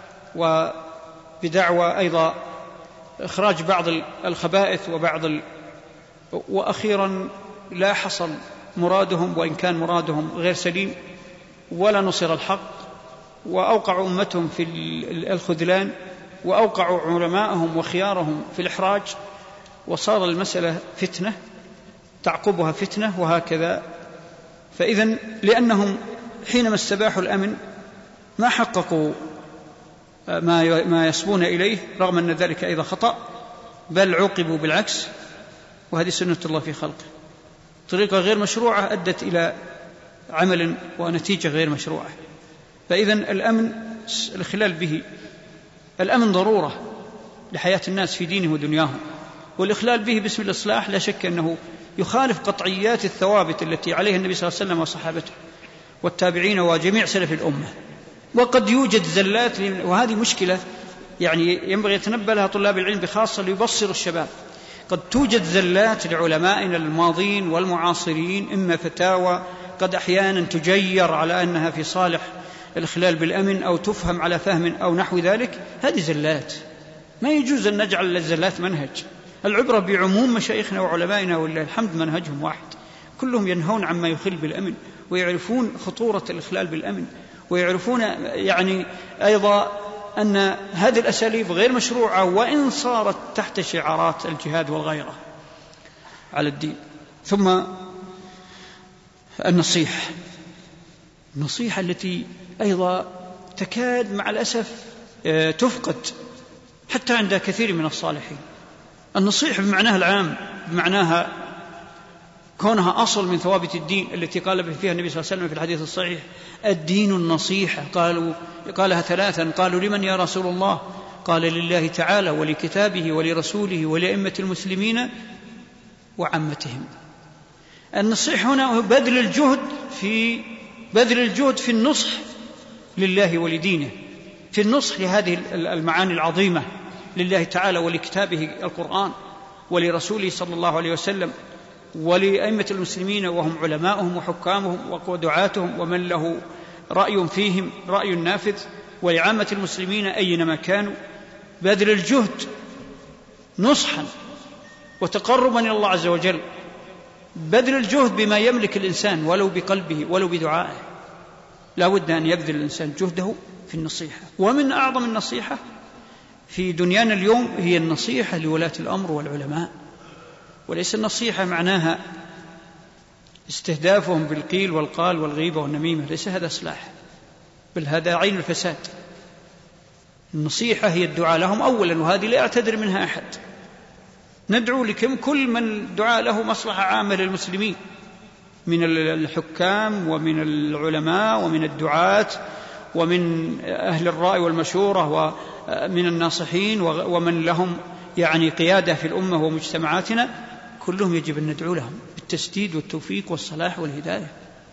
وبدعوى أيضا إخراج بعض الخبائث وبعض ال... وأخيرا لا حصل مرادهم وإن كان مرادهم غير سليم، ولا نصر الحق، وأوقعوا أمتهم في الخذلان، وأوقعوا علماءهم وخيارهم في الإحراج، وصار المسألة فتنة تعقبها فتنة وهكذا. فإذن لأنهم حينما استباحوا الأمن ما حققوا ما ما يصبون إليه، رغم أن ذلك أيضا خطأ، بل عوقبوا بالعكس، وهذه سنة الله في خلقه. طريقة غير مشروعة أدت إلى عمل ونتيجة غير مشروعة. فإذن الأمن الخلال به الأمن ضرورة لحياة الناس في دينه ودنياهم، والإخلال به باسم الإصلاح لا شك أنه يخالف قطعيات الثوابت التي عليها النبي صلى الله عليه وسلم وصحابته والتابعين وجميع سلف الأمة. وقد يوجد زلات، وهذه مشكلة يعني ينبغي يتنبه لها طلاب العلم بخاصة ليبصروا الشباب. قد توجد زلات لعلمائنا الماضين والمعاصرين، إما فتاوى قد أحيانا تجير على أنها في صالح الإخلال بالأمن أو تفهم على فهم أو نحو ذلك، هذه زلات، ما يجوز أن نجعل الزلات منهج. العبرة بعموم مشايخنا وعلمائنا ولله الحمد منهجهم واحد، كلهم ينهون عما يخل بالأمن ويعرفون خطورة الإخلال بالأمن، ويعرفون يعني أيضا أن هذه الأساليب غير مشروعة وإن صارت تحت شعارات الجهاد والغيرة على الدين. ثم النصيحة، النصيحة التي أيضا تكاد مع الأسف تفقد حتى عند كثير من الصالحين. النصيحة بمعناها العام، بمعناها كونها أصل من ثوابت الدين التي قال فيها النبي صلى الله عليه وسلم في الحديث الصحيح: الدين النصيحة. قالوا قالها ثلاثا، قالوا: لمن يا رسول الله؟ قال: لله تعالى ولكتابه ولرسوله ولأئمة المسلمين وعامتهم. النصيحة هنا هو بذل الجهد في بذل الجهد في النصح لله ولدينه، في النصح لهذه المعاني العظيمة لله تعالى ولكتابه القرآن ولرسوله صلى الله عليه وسلم ولأئمة المسلمين وهم علماؤهم وحكامهم ودعاتهم ومن له رأي فيهم رأي نافذ، ولعامة المسلمين أينما كانوا، بذل الجهد نصحا وتقربا إلى الله عز وجل، بذل الجهد بما يملك الإنسان ولو بقلبه ولو بدعائه. لا بد أن يبذل الإنسان جهده في النصيحة. ومن أعظم النصيحة في دنيانا اليوم هي النصيحة لولاة الأمر والعلماء، وليس النصيحة معناها استهدافهم بالقيل والقال والغيبة والنميمة، ليس هذا إصلاح، بل هذا عين الفساد. النصيحة هي الدعاء لهم أولا، وهذه لا يعتذر منها أحد. ندعو لكم كل من دعا له مصلحة عامة للمسلمين من الحكام ومن العلماء ومن الدعاة ومن أهل الرأي والمشورة ومن الناصحين ومن لهم يعني قيادة في الأمة ومجتمعاتنا، كلهم يجب أن ندعو لهم بالتسديد والتوفيق والصلاح والهداية.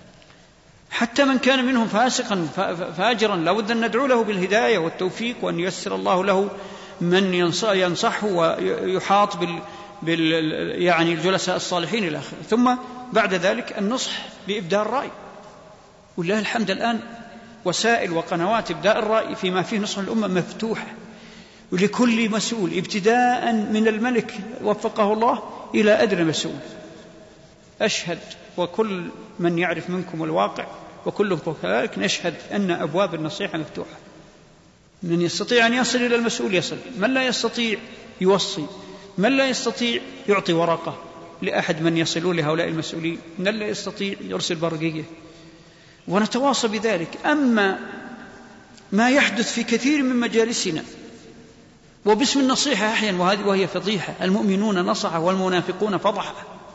حتى من كان منهم فاسقا فاجرا لا بد أن ندعو له بالهداية والتوفيق، وأن ييسر الله له من ينصحه ويحاط بال, بال يعني الجلساء الصالحين إلى آخره. ثم بعد ذلك النصح بإبداء الرأي، ولله الحمد الآن وسائل وقنوات إبداء الرأي فيما فيه نصح الأمة مفتوحة، ولكل مسؤول ابتداء من الملك وفقه الله إلى أدنى مسؤول. أشهد وكل من يعرف منكم الواقع وكلكم كذلك نشهد أن أبواب النصيحة مفتوحة. من يستطيع أن يصل إلى المسؤول يصل، من لا يستطيع يوصي، من لا يستطيع يعطي ورقة لأحد من يصلون لهؤلاء المسؤولين، من لا يستطيع يرسل برقية، ونتواصى بذلك. أما ما يحدث في كثير من مجالسنا وباسم النصيحة أحيانا، وهذه وهي فضيحة، المؤمنون نصحة والمنافقون فضحة،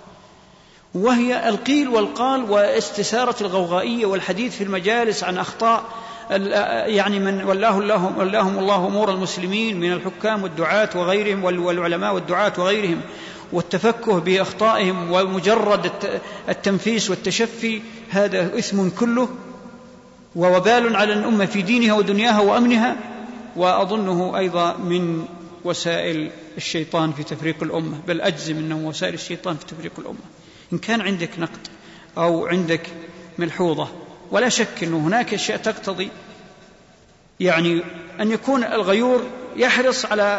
وهي القيل والقال واستثارة الغوغائية والحديث في المجالس عن أخطاء يعني من والله اللهم واللهم الله أمور المسلمين من الحكام والدعاة وغيرهم والعلماء والدعاة وغيرهم، والتفكه بأخطائهم ومجرد التنفيس والتشفي، هذا إثم كله ووبال على الأمة في دينها ودنياها وأمنها، وأظنه أيضا من وسائل الشيطان في تفريق الأمة، بل أجزم أنه وسائل الشيطان في تفريق الأمة. إن كان عندك نقد أو عندك ملحوظة، ولا شك أن هناك أشياء تقتضي يعني أن يكون الغيور يحرص على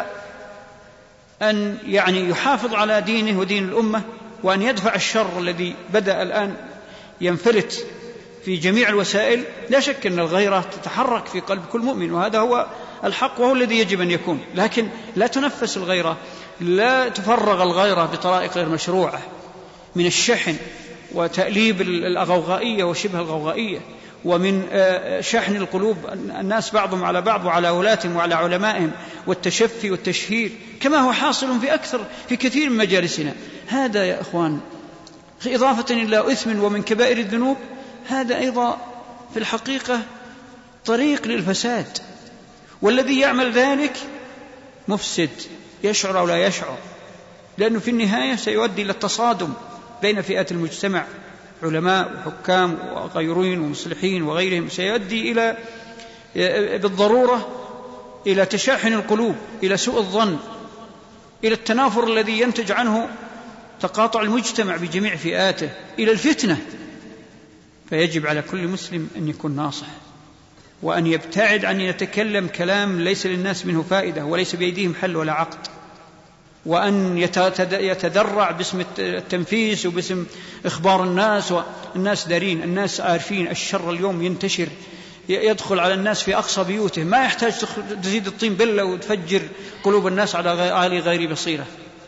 أن يعني يحافظ على دينه ودين الأمة، وأن يدفع الشر الذي بدأ الآن ينفلت في جميع الوسائل. لا شك أن الغيرة تتحرك في قلب كل مؤمن، وهذا هو الحق وهو الذي يجب أن يكون، لكن لا تنفس الغيرة، لا تفرغ الغيرة بطرائق غير مشروعة من الشحن وتأليب الغوغائية وشبه الغوغائية، ومن شحن القلوب الناس بعضهم على بعض وعلى ولاتهم وعلى علمائهم، والتشفي والتشهير كما هو حاصل في أكثر في كثير من مجالسنا. هذا يا إخوان إضافة إلى إثم ومن كبائر الذنوب، هذا أيضا في الحقيقة طريق للفساد، والذي يعمل ذلك مفسد يشعر أو لا يشعر، لأنه في النهاية سيؤدي إلى التصادم بين فئات المجتمع، علماء وحكام وغيرين ومصلحين وغيرهم، سيؤدي إلى بالضرورة إلى تشاحن القلوب، إلى سوء الظن، إلى التنافر الذي ينتج عنه تقاطع المجتمع بجميع فئاته، إلى الفتنة. فيجب على كل مسلم أن يكون ناصح، وأن يبتعد عن يتكلم كلام ليس للناس منه فائدة وليس بأيديهم حل ولا عقد، وأن يتدرع باسم التنفيس وباسم إخبار الناس. والناس دارين، الناس عارفين الشر اليوم ينتشر، يدخل على الناس في أقصى بيوتهم، ما يحتاج تزيد الطين بلة وتفجر قلوب الناس على غير بصيرة.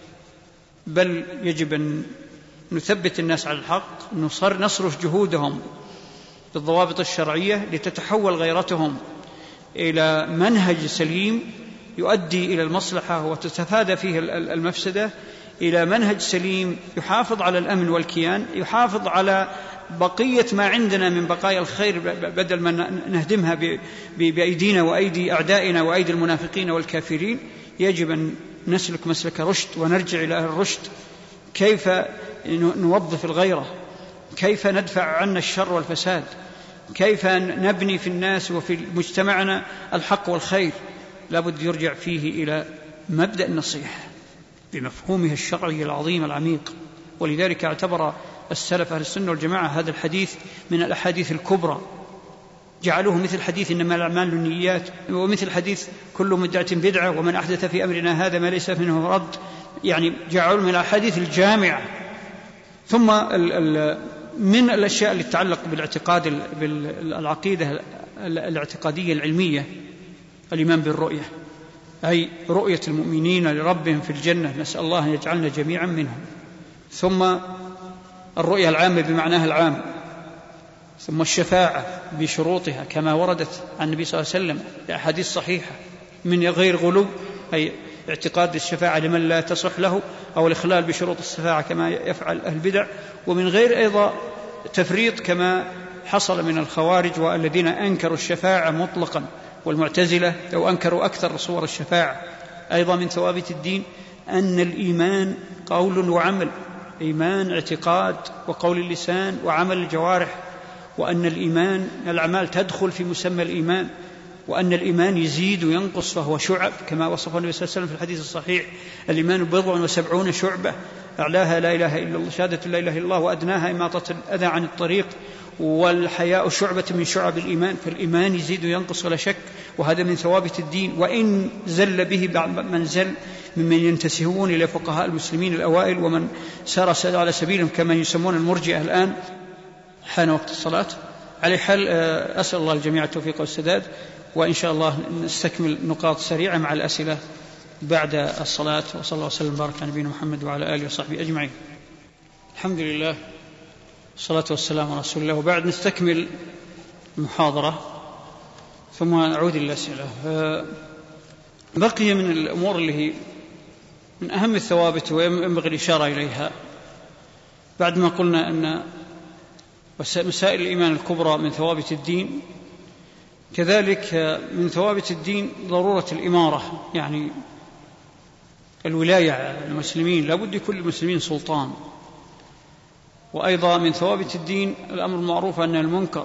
بل يجب أن نثبت الناس على الحق، نصرف جهودهم بالضوابط الشرعية لتتحول غيرتهم إلى منهج سليم يؤدي إلى المصلحة وتتفادى فيه المفسدة، إلى منهج سليم يحافظ على الأمن والكيان، يحافظ على بقية ما عندنا من بقايا الخير بدل ما نهدمها بأيدينا وأيدي أعدائنا وأيدي المنافقين والكافرين. يجب أن نسلك مسلك رشد ونرجع إلى الرشد. كيف نوظف الغيرة، كيف ندفع عنا الشر والفساد، كيف نبني في الناس وفي مجتمعنا الحق والخير. لابد يرجع فيه إلى مبدأ النصيحة بمفهومها الشرعي العظيم العميق. ولذلك اعتبر السلف أهل السنة والجماعة هذا الحديث من الأحاديث الكبرى، جعلوه مثل حديث إنما الأعمال بالنيات، ومثل حديث كل مبتدعة بدعة، ومن أحدث في أمرنا هذا ما ليس منه رد، يعني جعلوه من الأحاديث الجامعة. ثم من الأشياء اللي تتعلق بالاعتقاد بالعقيدة الاعتقادية العلمية الإيمان بالرؤية، أي رؤية المؤمنين لربهم في الجنة، نسأل الله أن يجعلنا جميعا منهم. ثم الرؤية العامة بمعناها العام، ثم الشفاعة بشروطها كما وردت عن النبي صلى الله عليه وسلم في أحاديث صحيحة من غير غلو، أي اعتقاد الشفاعة لمن لا تصح له، أو الإخلال بشروط الشفاعة كما يفعل أهل البدع، ومن غير أيضا تفريط كما حصل من الخوارج والذين أنكروا الشفاعة مطلقا، والمعتزلة لو أنكروا أكثر صور الشفاعة. أيضا من ثوابت الدين أن الإيمان قول وعمل، إيمان اعتقاد وقول اللسان وعمل الجوارح، وأن الإيمان الأعمال تدخل في مسمى الإيمان، وأن الإيمان يزيد وينقص فهو شعب كما وصف النبي صلى الله عليه وسلم في الحديث الصحيح: الإيمان بضع وسبعون شعبة، أعلاها لا إله إلا الله، شهادة لا إله إلا الله، وأدناها إماطة الأذى عن الطريق، والحياء شعبة من شعب الإيمان. فالإيمان يزيد وينقص ولا شك، وهذا من ثوابت الدين. وإن زل به من زل ممن ينتسبون إلى فقهاء المسلمين الأوائل ومن سار على سبيلهم كما يسمون المرجئة الآن. حان وقت الصلاة. على حال أسأل الله الجميع التوفيق والسداد، وإن شاء الله نستكمل نقاط سريعة مع الأسئلة بعد الصلاة. وصلى الله وسلم وبارك على نبينا محمد وعلى آله وصحبه أجمعين. الحمد لله والصلاة والسلام على رسول الله، وبعد نستكمل المحاضرة ثم نعود إلى الأسئلة. بقي من الأمور اللي هي من أهم الثوابت وينبغي الإشارة إليها بعد ما قلنا أن مسائل الإيمان الكبرى من ثوابت الدين، كذلك من ثوابت الدين ضرورة الإمارة، يعني الولاية على المسلمين، لا بد يكون للمسلمين سلطان. وأيضا من ثوابت الدين الأمر المعروف أن المنكر،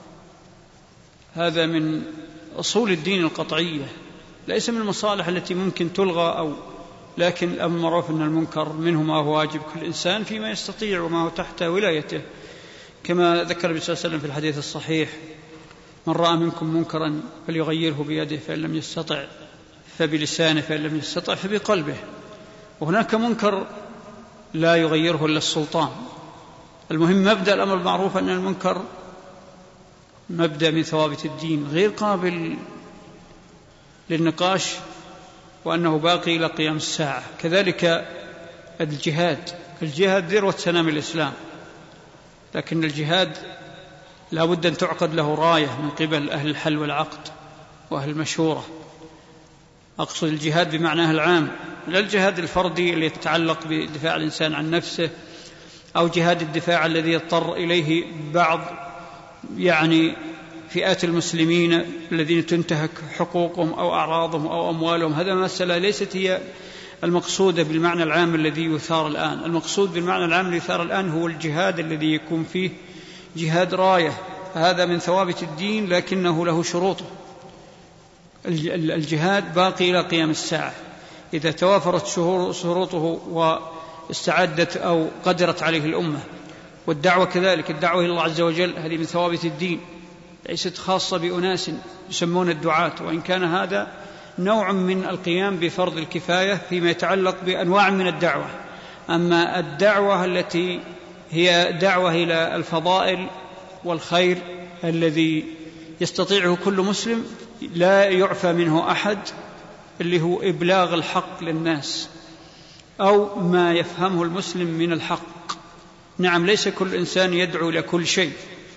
هذا من أصول الدين القطعية، ليس من المصالح التي ممكن تلغى، أو لكن الأمر المعروف أن المنكر منه ما هو واجب كل إنسان فيما يستطيع وما هو تحت ولايته، كما ذكر النبي صلى الله عليه وسلم في الحديث الصحيح: من رأى منكم منكرا فليغيره بيده، فإن لم يستطع فبلسانه، فإن لم يستطع فبقلبه. وهناك منكر لا يغيره إلا السلطان. المهم مبدأ الأمر المعروف أن المنكر مبدأ من ثوابت الدين غير قابل للنقاش، وأنه باقي إلى قيام الساعة. كذلك الجهاد، الجهاد ذروة سنام الإسلام، لكن الجهاد لا بد أن تعقد له راية من قبل أهل الحل والعقد وأهل المشورة. أقصد الجهاد بمعناه العام، لا الجهاد الفردي اللي يتعلق بدفاع الإنسان عن نفسه، أو جهاد الدفاع الذي يضطر إليه بعض يعني فئات المسلمين الذين تنتهك حقوقهم أو أعراضهم أو أموالهم. هذا مسألة ليست هي المقصودة بالمعنى العام الذي يثار الآن. المقصود بالمعنى العام الذي يثار الآن هو الجهاد الذي يكون فيه جهاد راية، هذا من ثوابت الدين لكنه له شروطه. الجهاد باقي إلى قيام الساعة. إذا توافرت شروطه واستعدت أو قدرت عليه الأمة. والدعوة كذلك، الدعوة إلى الله عز وجل هذه من ثوابت الدين، ليست خاصة بأناس يسمون الدعاة، وإن كان هذا نوع من القيام بفرض الكفاية فيما يتعلق بأنواع من الدعوة. أما الدعوة التي هي دعوة إلى الفضائل والخير الذي يستطيعه كل مسلم لا يعفى منه أحد، اللي هو إبلاغ الحق للناس أو ما يفهمه المسلم من الحق. نعم، ليس كل إنسان يدعو إلى كل شيء،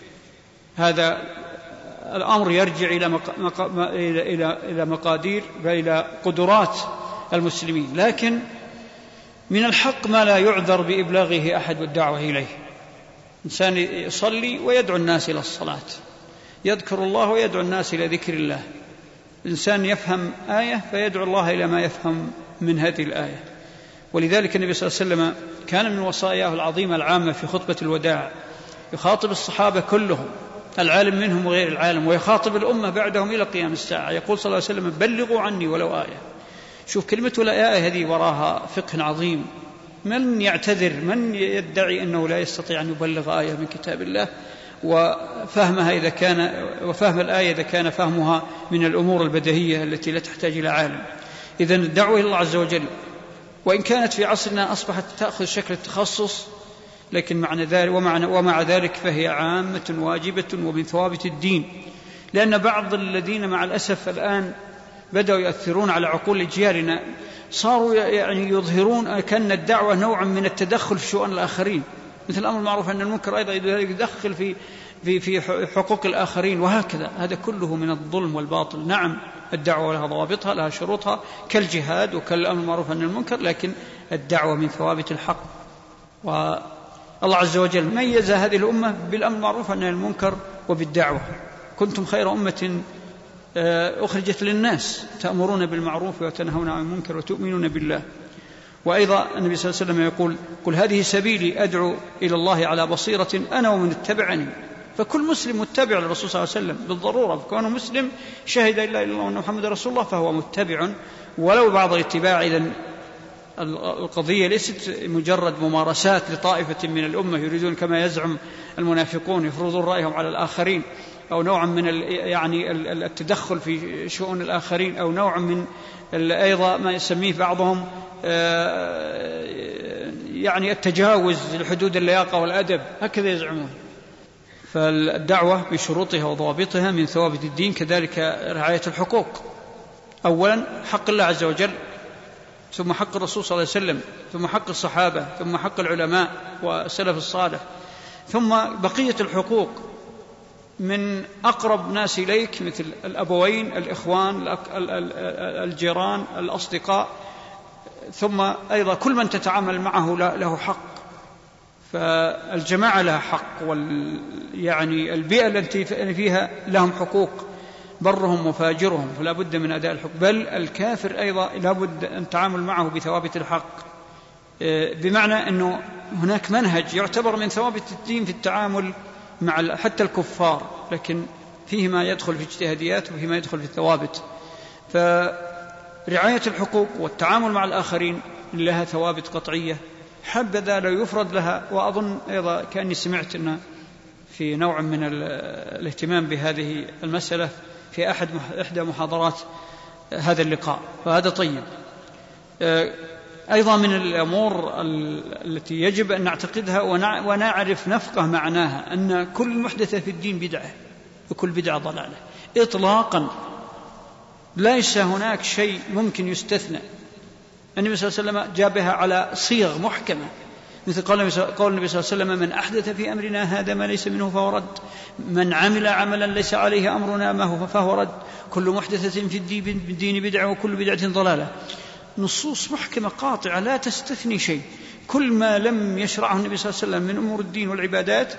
هذا الأمر يرجع إلى مق... إلى إلى مقادير وإلى قدرات المسلمين، لكن من الحق ما لا يعذر بإبلاغه أحد والدعوة إليه. إنسان يصلي ويدعو الناس إلى الصلاة، يذكر الله ويدعو الناس إلى ذكر الله. إنسان يفهم آية فيدعو الله إلى ما يفهم من هذه الآية. ولذلك النبي صلى الله عليه وسلم كان من وصاياه العظيمة العامة في خطبة الوداع يخاطب الصحابة كلهم، العالم منهم وغير العالم، ويخاطب الأمة بعدهم إلى قيام الساعة. يقول صلى الله عليه وسلم: بلغوا عني ولو آية. شوف كلمة ولا آية هذه وراها فقه عظيم. من يعتذر، من يدعي أنه لا يستطيع أن يبلغ آية من كتاب الله، وفهمها إذا كان وفهم الآية إذا كان فهمها من الأمور البديهية التي لا تحتاج إلى عالم. إذن الدعوة إلى الله عز وجل وإن كانت في عصرنا أصبحت تأخذ شكل التخصص، لكن مع ذلك ومع, ومع ذلك فهي عامة واجبة ومن ثوابت الدين. لأن بعض الذين مع الأسف الآن بدأوا يؤثرون على عقول أجيالنا صاروا يعني يظهرون كأن الدعوة نوع من التدخل في شؤون الآخرين، مثل الأمر المعروف أن المنكر أيضا يدخل في في في حقوق الآخرين، وهكذا. هذا كله من الظلم والباطل. نعم، الدعوة لها ضوابطها، لها شروطها كالجهاد وكالأمر المعروف عن المنكر، لكن الدعوة من ثوابت الحق. والله عز وجل ميز هذه الأمة بالأمر المعروف عن المنكر وبالدعوة. كنتم خير أمة أخرجت للناس تأمرون بالمعروف وتنهون عن المنكر وتؤمنون بالله. وأيضا النبي صلى الله عليه وسلم يقول: قل هذه سبيلي أدعو إلى الله على بصيرة أنا ومن اتبعني. فكل مسلم متبع للرسول صلى الله عليه وسلم بالضرورة، فكونه مسلم شهد إلا إلا الله وأن محمد رسول الله فهو متبع ولو بعض الاتباع. إذن القضية ليست مجرد ممارسات لطائفة من الأمة يريدون كما يزعم المنافقون يفرضون رأيهم على الآخرين، أو نوع من يعني التدخل في شؤون الآخرين، أو نوع من أيضا ما يسميه بعضهم يعني التجاوز لحدود اللياقة والأدب، هكذا يزعمون. فالدعوة بشروطها وضوابطها من ثوابت الدين. كذلك رعاية الحقوق، أولا حق الله عز وجل، ثم حق الرسول صلى الله عليه وسلم، ثم حق الصحابة، ثم حق العلماء والسلف الصالح، ثم بقية الحقوق من أقرب ناس إليك مثل الأبوين، الإخوان، الجيران، الأصدقاء، ثم أيضا كل من تتعامل معه له حق. فالجماعة لها حق، وال يعني البيئة التي فيها لهم حقوق، برهم وفاجرهم، فلا بد من أداء الحق. بل الكافر أيضا لا بد أن التعامل معه بثوابت الحق، بمعنى أنه هناك منهج يعتبر من ثوابت الدين في التعامل مع حتى الكفار، لكن فيه ما يدخل في اجتهاديات وفيه ما يدخل في الثوابت. فرعاية الحقوق والتعامل مع الآخرين لها ثوابت قطعية، حبذا لو يفرض لها. وأظن أيضا كأني سمعت أن في نوع من الاهتمام بهذه المسألة في أحد إحدى محاضرات هذا اللقاء، فهذا طيب. أيضا من الأمور التي يجب أن نعتقدها ونعرف نفقه معناها أن كل محدثة في الدين بدعة وكل بدعة ضلالة إطلاقا، ليس هناك شيء ممكن يستثنى. النبي صلى الله عليه وسلم جابها على صيغ محكمة، مثل قول النبي صلى الله عليه وسلم: من أحدث في أمرنا هذا ما ليس منه فهو رد، من عمل عملا ليس عليه أمرنا ما هو فهو رد، كل محدثة في الدين بدعة وكل بدعة ضلالة. نصوص محكمة قاطعة لا تستثني شيء. كل ما لم يشرعه النبي صلى الله عليه وسلم من أمور الدين والعبادات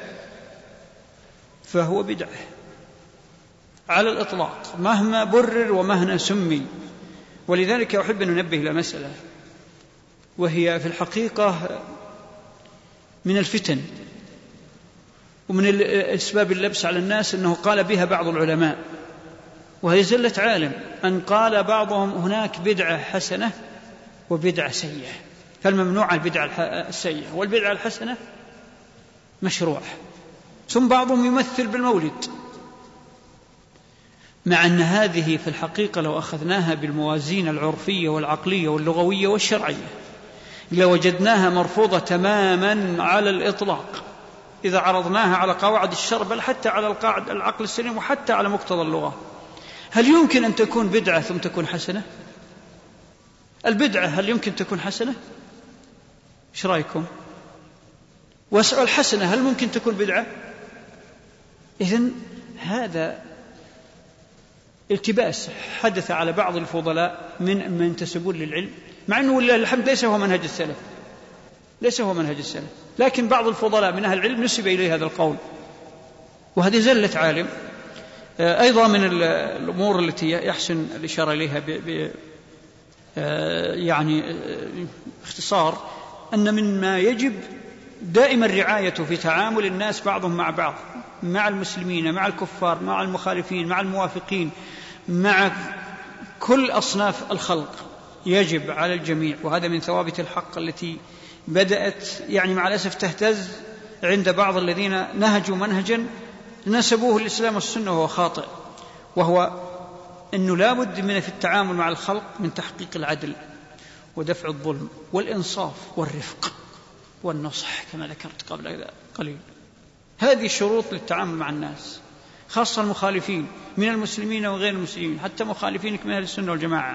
فهو بدعة على الإطلاق، مهما برر ومهما سمي. ولذلك أحب أن ننبه إلى مسألة، وهي في الحقيقة من الفتن ومن أسباب اللبس على الناس، أنه قال بها بعض العلماء، وهي زلة عالم، أن قال بعضهم هناك بدعة حسنة وبدعة سيئة. فالممنوع البدعة السيئة، والبدعة الحسنة مشروع. ثم بعضهم يمثل بالمولد، مع أن هذه في الحقيقة لو أخذناها بالموازين العرفية والعقلية واللغوية والشرعية لوجدناها مرفوضة تماما على الإطلاق إذا عرضناها على قواعد الشرع، بل حتى على القاعدة العقل السليم وحتى على مقتضى اللغة. هل يمكن أن تكون بدعة ثم تكون حسنة؟ البدعة هل يمكن تكون حسنة؟ إيش رأيكم؟ وأسأل حسنة هل ممكن تكون بدعة؟ إذن هذا التباس حدث على بعض الفضلاء من من ينتسبون للعلم، مع أنه والله الحمد ليس هو منهج السلف، ليس هو منهج السلف، لكن بعض الفضلاء من أهل العلم نسب إليه هذا القول، وهذه زلة عالم. أيضا من الأمور التي يحسن الإشارة إليها ب ب يعني اختصار أن مما يجب دائما رعاية في تعامل الناس بعضهم مع بعض، مع المسلمين مع الكفار مع المخالفين مع الموافقين مع كل أصناف الخلق، يجب على الجميع. وهذا من ثوابت الحق التي بدأت يعني مع الأسف تهتز عند بعض الذين نهجوا منهجا نسبوه الإسلام والسنة وهو خاطئ، وهو أنه لا بد من في التعامل مع الخلق من تحقيق العدل ودفع الظلم والإنصاف والرفق والنصح كما ذكرت قبل قليل. هذه الشروط للتعامل مع الناس، خاصة المخالفين من المسلمين وغير المسلمين، حتى مخالفينك من أهل السنة والجماعة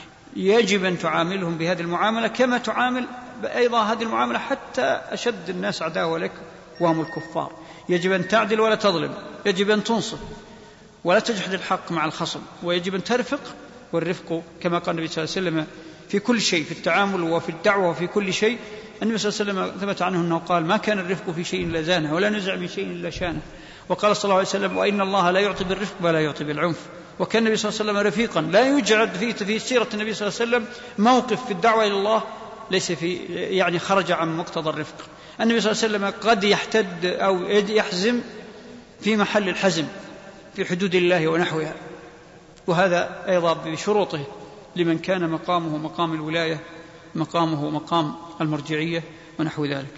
يجب أن تعاملهم بهذه المعاملة كما تعامل أيضا هذه المعاملة حتى أشد الناس عداوة لك وهم الكفار. يجب أن تعدل ولا تظلم، يجب أن تنصف ولا تجحد الحق مع الخصم، ويجب أن ترفق، والرفق كما قال النبي صلى الله عليه وسلم في كل شيء، في التعامل وفي الدعوة وفي كل شيء. النبي صلى الله عليه وسلم ثبت عنه أنه قال: ما كان الرفق في شيء إلا زانه، ولا نزع من شيء إلا شانه. وقال صلى الله عليه وسلم: وإن الله لا يعطي بالرفق ولا يعطي بالعنف. وكان النبي صلى الله عليه وسلم رفيقا، لا يوجد في في سيرة النبي صلى الله عليه وسلم موقف في الدعوة إلى الله ليس في يعني خرج عن مقتضى الرفق. النبي صلى الله عليه وسلم قد يحتد أو يحزم في محل الحزم في حدود الله ونحوها، وهذا أيضا بشروطه لمن كان مقامه مقام الولاية، مقامه مقام المرجعية ونحو ذلك.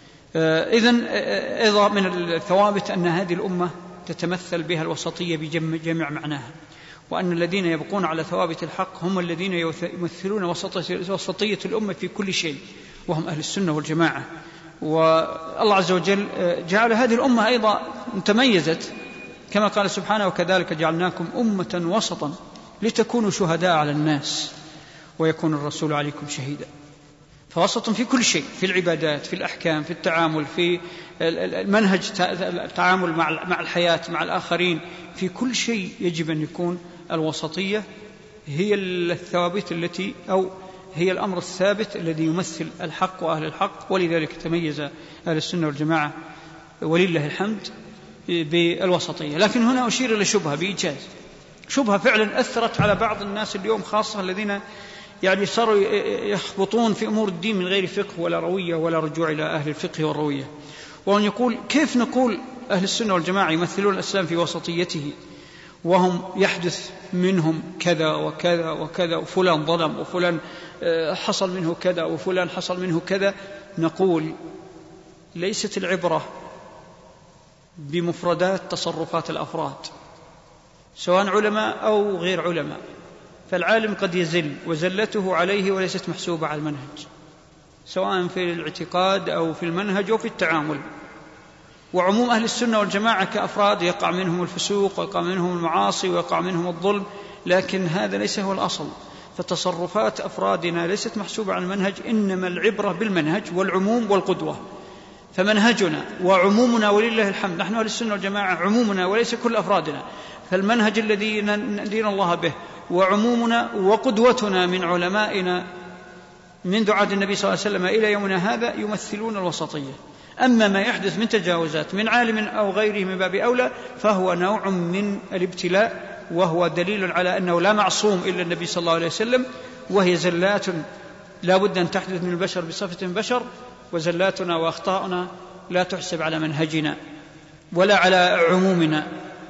إذن أيضا من الثوابت أن هذه الأمة تتمثل بها الوسطية بجميع معناها، وأن الذين يبقون على ثوابت الحق هم الذين يمثلون وسطية الأمة في كل شيء، وهم أهل السنة والجماعة. والله عز وجل جعل هذه الأمة أيضا تميزت كما قال سبحانه: وكذلك جعلناكم أمة وسطا لتكونوا شهداء على الناس ويكون الرسول عليكم شهيدا. فوسط في كل شيء، في العبادات، في الأحكام، في التعامل، في المنهج التعامل مع الحياة مع الآخرين، في كل شيء يجب أن يكون الوسطية هي الثوابت التي أو هي الأمر الثابت الذي يمثل الحق وأهل الحق. ولذلك تميز أهل السنة والجماعة ولله الحمد بالوسطية. لكن هنا أشير إلى شبهة بإيجاز، شبهة فعلا أثرت على بعض الناس اليوم، خاصة الذين يعني صاروا يخبطون في أمور الدين من غير فقه ولا روية ولا رجوع إلى أهل الفقه والروية. وأن يقول: كيف نقول أهل السنة والجماعة يمثلون الإسلام في وسطيته وهم يحدث منهم كذا وكذا وكذا، وفلان ظلم وفلان حصل منه كذا وفلان حصل منه كذا؟ نقول: ليست العبرة بمفردات تصرفات الأفراد سواء علماء أو غير علماء، فالعالم قد يزل وزلته عليه وليست محسوبة على المنهج، سواء في الاعتقاد أو في المنهج أو في التعامل. وعموم أهل السنة والجماعة كأفراد يقع منهم الفسوق ويقع منهم المعاصي ويقع منهم الظلم، لكن هذا ليس هو الأصل. فتصرفات أفرادنا ليست محسوبة على المنهج، إنما العبرة بالمنهج والعموم والقدوة. فمنهجنا وعمومنا ولله الحمد، نحن أهل السنة والجماعة عمومنا وليس كل أفرادنا، فالمنهج الذي ندين الله به وعمومنا وقدوتنا من علمائنا منذ عهد النبي صلى الله عليه وسلم إلى يومنا هذا يمثلون الوسطية. أما ما يحدث من تجاوزات من عالم أو غيره من باب أولى فهو نوع من الابتلاء، وهو دليل على أنه لا معصوم إلا النبي صلى الله عليه وسلم، وهي زلات لا بد أن تحدث من البشر بصفة بشر، وزلاتنا وأخطاؤنا لا تحسب على منهجنا ولا على عمومنا،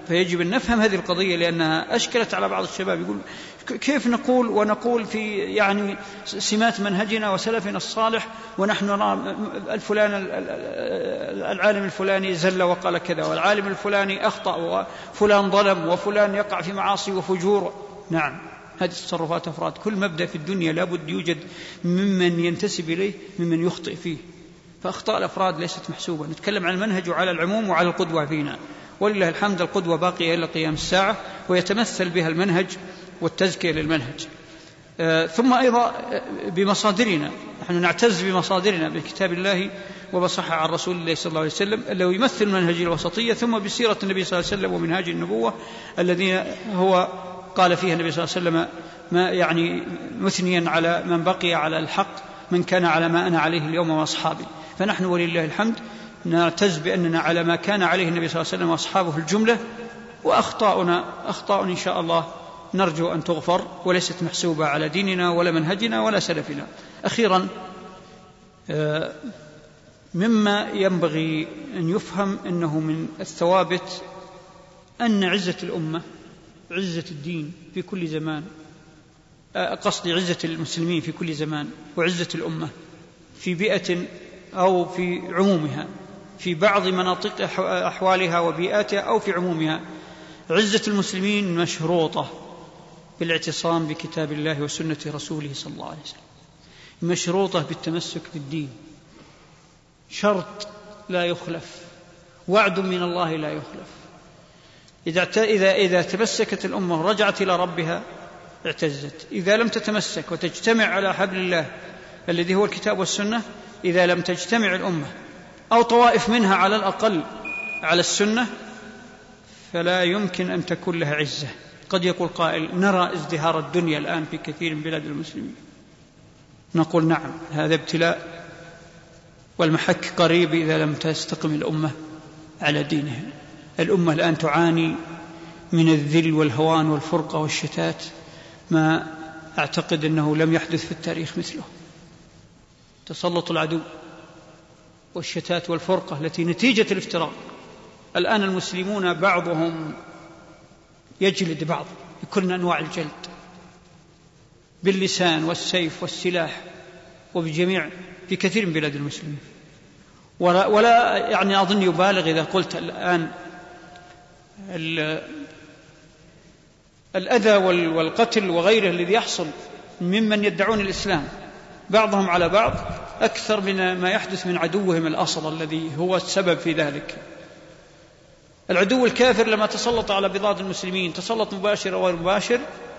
فيجب أن نفهم هذه القضية لأنها أشكلت على بعض الشباب. يقول كيف نقول ونقول في يعني سمات منهجنا وسلفنا الصالح ونحن نرى الفلان العالم الفلاني زل وقال كذا والعالم الفلاني أخطأ وفلان ظلم وفلان يقع في معاصي وفجور. نعم، هذه تصرفات أفراد. كل مبدأ في الدنيا لابد يوجد ممن ينتسب إليه ممن يخطئ فيه، فأخطاء الأفراد ليست محسوبة. نتكلم عن المنهج وعلى العموم وعلى القدوة فينا، ولله الحمد القدوة باقية إلى قيام الساعة ويتمثل بها المنهج والتزكية للمنهج. آه ثم أيضا بمصادرنا، نحن نعتز بمصادرنا بكتاب الله وبصحة عن رسول الله صلى الله عليه وسلم الذي يمثل منهج الوسطية، ثم بسيرة النبي صلى الله عليه وسلم ومنهاج النبوة الذي هو قال فيها النبي صلى الله عليه وسلم ما يعني مثنيا على من بقي على الحق من كان على ما أنا عليه اليوم وأصحابي. فنحن ولله الحمد نعتز بأننا على ما كان عليه النبي صلى الله عليه وسلم وأصحابه في الجملة، وأخطاؤنا أخطاء إن شاء الله نرجو أن تغفر وليست محسوبة على ديننا ولا منهجنا ولا سلفنا. أخيرا مما ينبغي أن يفهم أنه من الثوابت أن عزة الأمة، عزة الدين في كل زمان، قصدي عزة المسلمين في كل زمان وعزة الأمة في بيئة أو في عمومها، في بعض مناطق أحوالها وبيئاتها أو في عمومها، عزة المسلمين مشروطة بالاعتصام بكتاب الله وسنة رسوله صلى الله عليه وسلم، مشروطة بالتمسك بالدين، شرط لا يخلف، وعد من الله لا يخلف. إذا إذا إذا تمسكت الأمة ورجعت إلى ربها اعتزت. إذا لم تتمسك وتجتمع على حبل الله الذي هو الكتاب والسنة، إذا لم تجتمع الأمة أو طوائف منها على الأقل على السنة، فلا يمكن أن تكون لها عزة. قد يقول قائل نرى ازدهار الدنيا الآن في كثير من بلاد المسلمين، نقول نعم هذا ابتلاء والمحك قريب إذا لم تستقم الأمة على دينها. الأمة الآن تعاني من الذل والهوان والفرقة والشتات ما أعتقد أنه لم يحدث في التاريخ مثله. تسلط العدو والشتات والفرقة التي نتيجة الافتراق. الآن المسلمون بعضهم يجلد بعض بكل أنواع الجلد، باللسان والسيف والسلاح وبجميع في كثير من بلاد المسلمين. ولا, ولا يعني أظن يبالغ إذا قلت الآن الأذى والقتل وغيره الذي يحصل ممن يدعون الإسلام بعضهم على بعض أكثر من ما يحدث من عدوهم الأصل الذي هو السبب في ذلك. العدو الكافر لما تسلط على بلاد المسلمين تسلط مباشر وغير مباشر،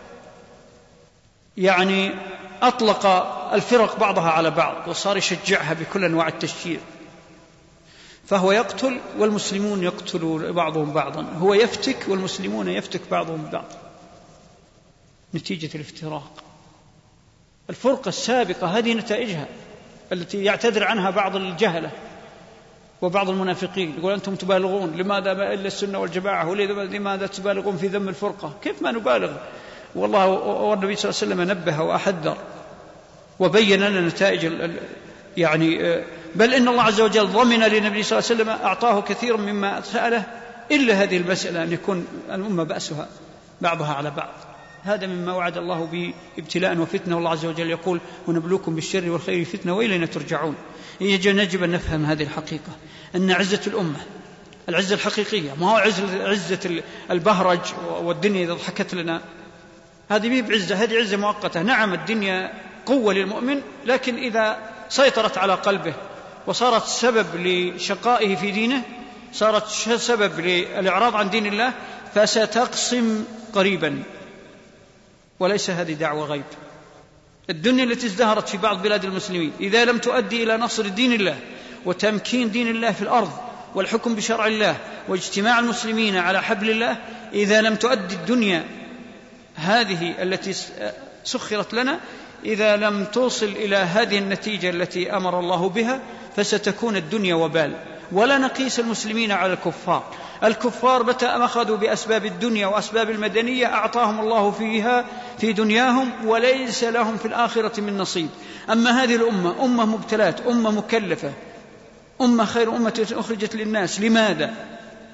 يعني أطلق الفرق بعضها على بعض وصار يشجعها بكل أنواع التشجيع، فهو يقتل والمسلمون يقتلوا بعضهم بعضا، هو يفتك والمسلمون يفتك بعضهم بعض نتيجة الافتراق. الفرقة السابقة هذه نتائجها التي يعتذر عنها بعض الجهلة وبعض المنافقين، يقول أنتم تبالغون، لماذا ما إلا السنة والجماعة، ولماذا تبالغون في ذم الفرقة؟ كيف ما نبالغ؟ والله والنبي صلى الله عليه وسلم نبه وأحذر وبين لنا نتائج يعني، بل إن الله عز وجل ضمن للنبي صلى الله عليه وسلم أعطاه كثير مما سأله إلا هذه المسألة أن يكون الأمة بأسها بعضها على بعض. هذا مما وعد الله به ابتلاء وفتنة، والله عز وجل يقول ونبلوكم بالشر والخير فتنة وإلينا ترجعون. يجب أن نفهم هذه الحقيقة أن عزة الأمة العزة الحقيقية ما هو عزة البهرج والدنيا إذا ضحكت لنا، هذه مي بعزة، هذه عزة مؤقتة. نعم الدنيا قوة للمؤمن، لكن إذا سيطرت على قلبه وصارت سبب لشقائه في دينه، صارت سبب للإعراض عن دين الله، فستقسم قريبا. وليس هذه دعوة غيب. الدنيا التي ازدهرت في بعض بلاد المسلمين إذا لم تؤدي إلى نصر دين الله وتمكين دين الله في الأرض والحكم بشرع الله واجتماع المسلمين على حبل الله، إذا لم تؤدي الدنيا هذه التي سخرت لنا، إذا لم توصل إلى هذه النتيجة التي أمر الله بها، فستكون الدنيا وبال. ولا نقيس المسلمين على الكفار. الكفار متى أخذوا بأسباب الدنيا وأسباب المدنية أعطاهم الله فيها في دنياهم وليس لهم في الآخرة من نصيب. أما هذه الأمة أمة مبتلات، أمة مكلفة، أمة خير أمة أخرجت للناس. لماذا؟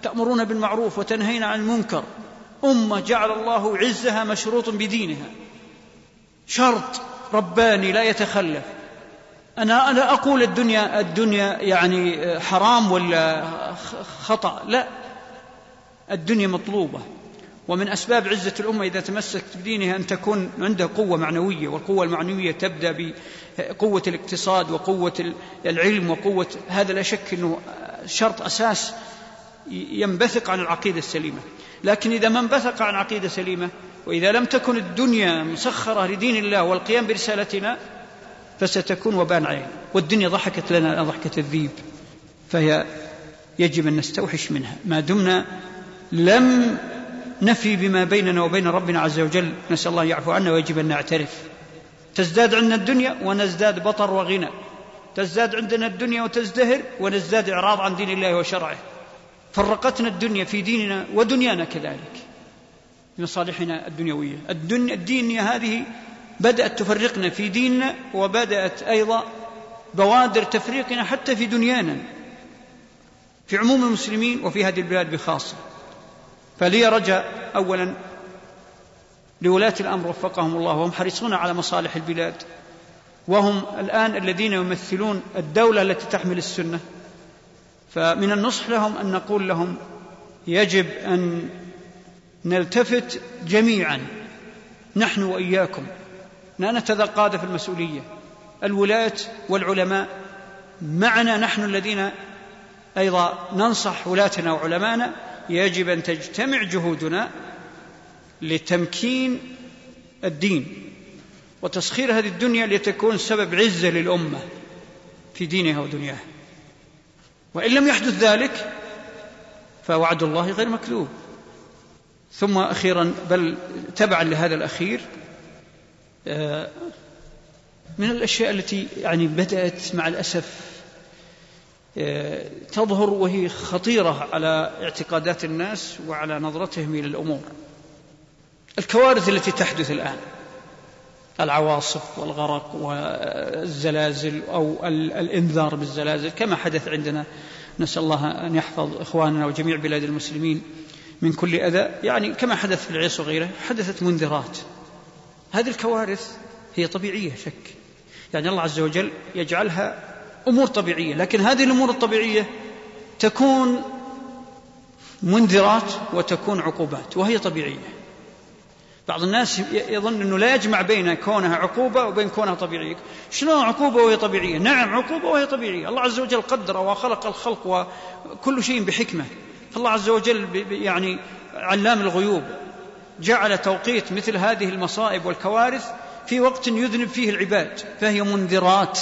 تأمرون بالمعروف وتنهين عن المنكر، أمة جعل الله عزها مشروط بدينها، شرط رباني لا يتخلف. أنا أنا أقول الدنيا الدنيا يعني حرام ولا خطأ، لا، الدنيا مطلوبة، ومن أسباب عزة الأمة إذا تمسكت بدينها أن تكون عندها قوة معنوية، والقوة المعنوية تبدأ بقوة الاقتصاد وقوة العلم وقوة، هذا لا شك أنه شرط أساس ينبثق عن العقيدة السليمة. لكن إذا ما انبثق عن عقيدة سليمة، وإذا لم تكن الدنيا مسخرة لدين الله والقيام برسالتنا، فستكون وبان علينا، والدنيا ضحكت لنا ضحكة الذيب، فهي يجب أن نستوحش منها ما دمنا لم نفي بما بيننا وبين ربنا عز وجل. نسأل الله يعفو عنا، ويجب أن نعترف. تزداد عندنا الدنيا ونزداد بطر وغنى، تزداد عندنا الدنيا وتزدهر، ونزداد إعراض عن دين الله وشرعه. فرقتنا الدنيا في ديننا ودنيانا كذلك لمصالحنا الدنيوية. الدنيا هذه بدأت تفرقنا في ديننا، وبدأت أيضا بوادر تفريقنا حتى في دنيانا، في عموم المسلمين وفي هذه البلاد بخاصة. فلي رجاء أولا لولاة الأمر وفقهم الله، وهم حريصون على مصالح البلاد، وهم الآن الذين يمثلون الدولة التي تحمل السنة، فمن النصح لهم أن نقول لهم يجب أن نلتفت جميعا نحن وإياكم، لا نتقاعد في المسؤولية، الولاة والعلماء معنا، نحن الذين أيضا ننصح ولاتنا وعلمانا، يجب أن تجتمع جهودنا لتمكين الدين وتسخير هذه الدنيا لتكون سبب عزة للأمة في دينها ودنياها. وإن لم يحدث ذلك فوعد الله غير مكذوب. ثم أخيرا، بل تبعا لهذا الأخير، من الأشياء التي يعني بدأت مع الأسف تظهر وهي خطيرة على اعتقادات الناس وعلى نظرتهم إلى الأمور، الكوارث التي تحدث الآن، العواصف والغرق والزلازل أو الإنذار بالزلازل كما حدث عندنا، نسأل الله أن يحفظ إخواننا وجميع بلاد المسلمين من كل أذى، يعني كما حدث في العيس وغيره، حدثت منذرات. هذه الكوارث هي طبيعية شك، يعني الله عز وجل يجعلها أمور طبيعية، لكن هذه الأمور الطبيعية تكون منذرات وتكون عقوبات، وهي طبيعية. بعض الناس يظن أنه لا يجمع بين كونها عقوبة وبين كونها طبيعية. شنو عقوبة وهي طبيعية؟ نعم عقوبة وهي طبيعية، الله عز وجل قدر وخلق الخلق وكل شيء بحكمة. الله عز وجل يعني علام الغيوب، جعل توقيت مثل هذه المصائب والكوارث في وقت يذنب فيه العباد، فهي منذرات.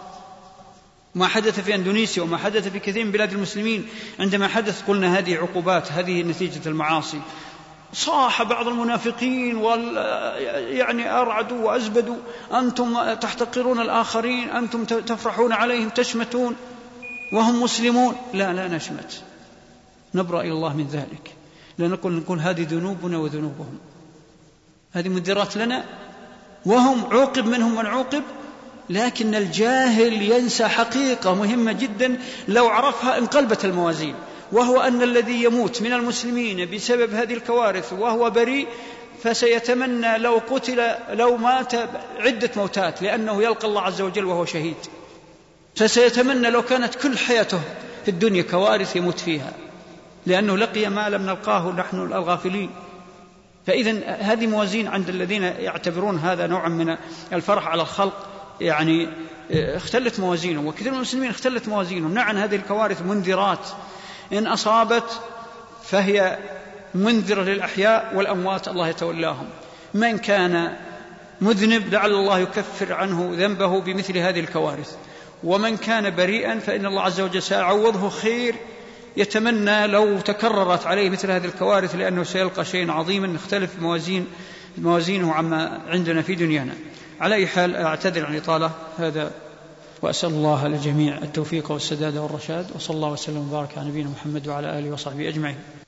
ما حدث في أندونيسيا وما حدث في كثير من بلاد المسلمين، عندما حدث قلنا هذه عقوبات، هذه نتيجة المعاصي. صاح بعض المنافقين وال يعني أرعدوا وأزبدوا: أنتم تحتقرون الآخرين، أنتم تفرحون عليهم، تشمتون وهم مسلمون. لا لا نشمت، نبرأ إلى الله من ذلك، لا نقول نقول هذه ذنوبنا وذنوبهم، هذه مدرات لنا وهم عوقب منهم من عوقب. لكن الجاهل ينسى حقيقة مهمة جدا لو عرفها انقلبت الموازين، وهو أن الذي يموت من المسلمين بسبب هذه الكوارث وهو بريء فسيتمنى لو قتل لو مات عدة موتات، لأنه يلقى الله عز وجل وهو شهيد. فسيتمنى لو كانت كل حياته في الدنيا كوارث يموت فيها، لأنه لقي ما لم نلقاه نحن الغافلين. فإذن هذه موازين عند الذين يعتبرون هذا نوعا من الفرح على الخلق، يعني اختلت موازينهم، وكثير من المسلمين اختلت موازينهم. نعم هذه الكوارث منذرات، إن أصابت فهي منذرة للأحياء والأموات، الله يتولاهم. من كان مذنب لعل الله يكفر عنه ذنبه بمثل هذه الكوارث، ومن كان بريئا فإن الله عز وجل سيعوضه خير يتمنى لو تكررت عليه مثل هذه الكوارث، لأنه سيلقى شيء عظيما نختلف موازين موازينه عما عندنا في دنيانا. على أي حال أعتذر عن الإطالة هذا، وأسأل الله للجميع التوفيق والسداد والرشاد، وصلى الله وسلم وبارك على نبينا محمد وعلى آله وصحبه أجمعين.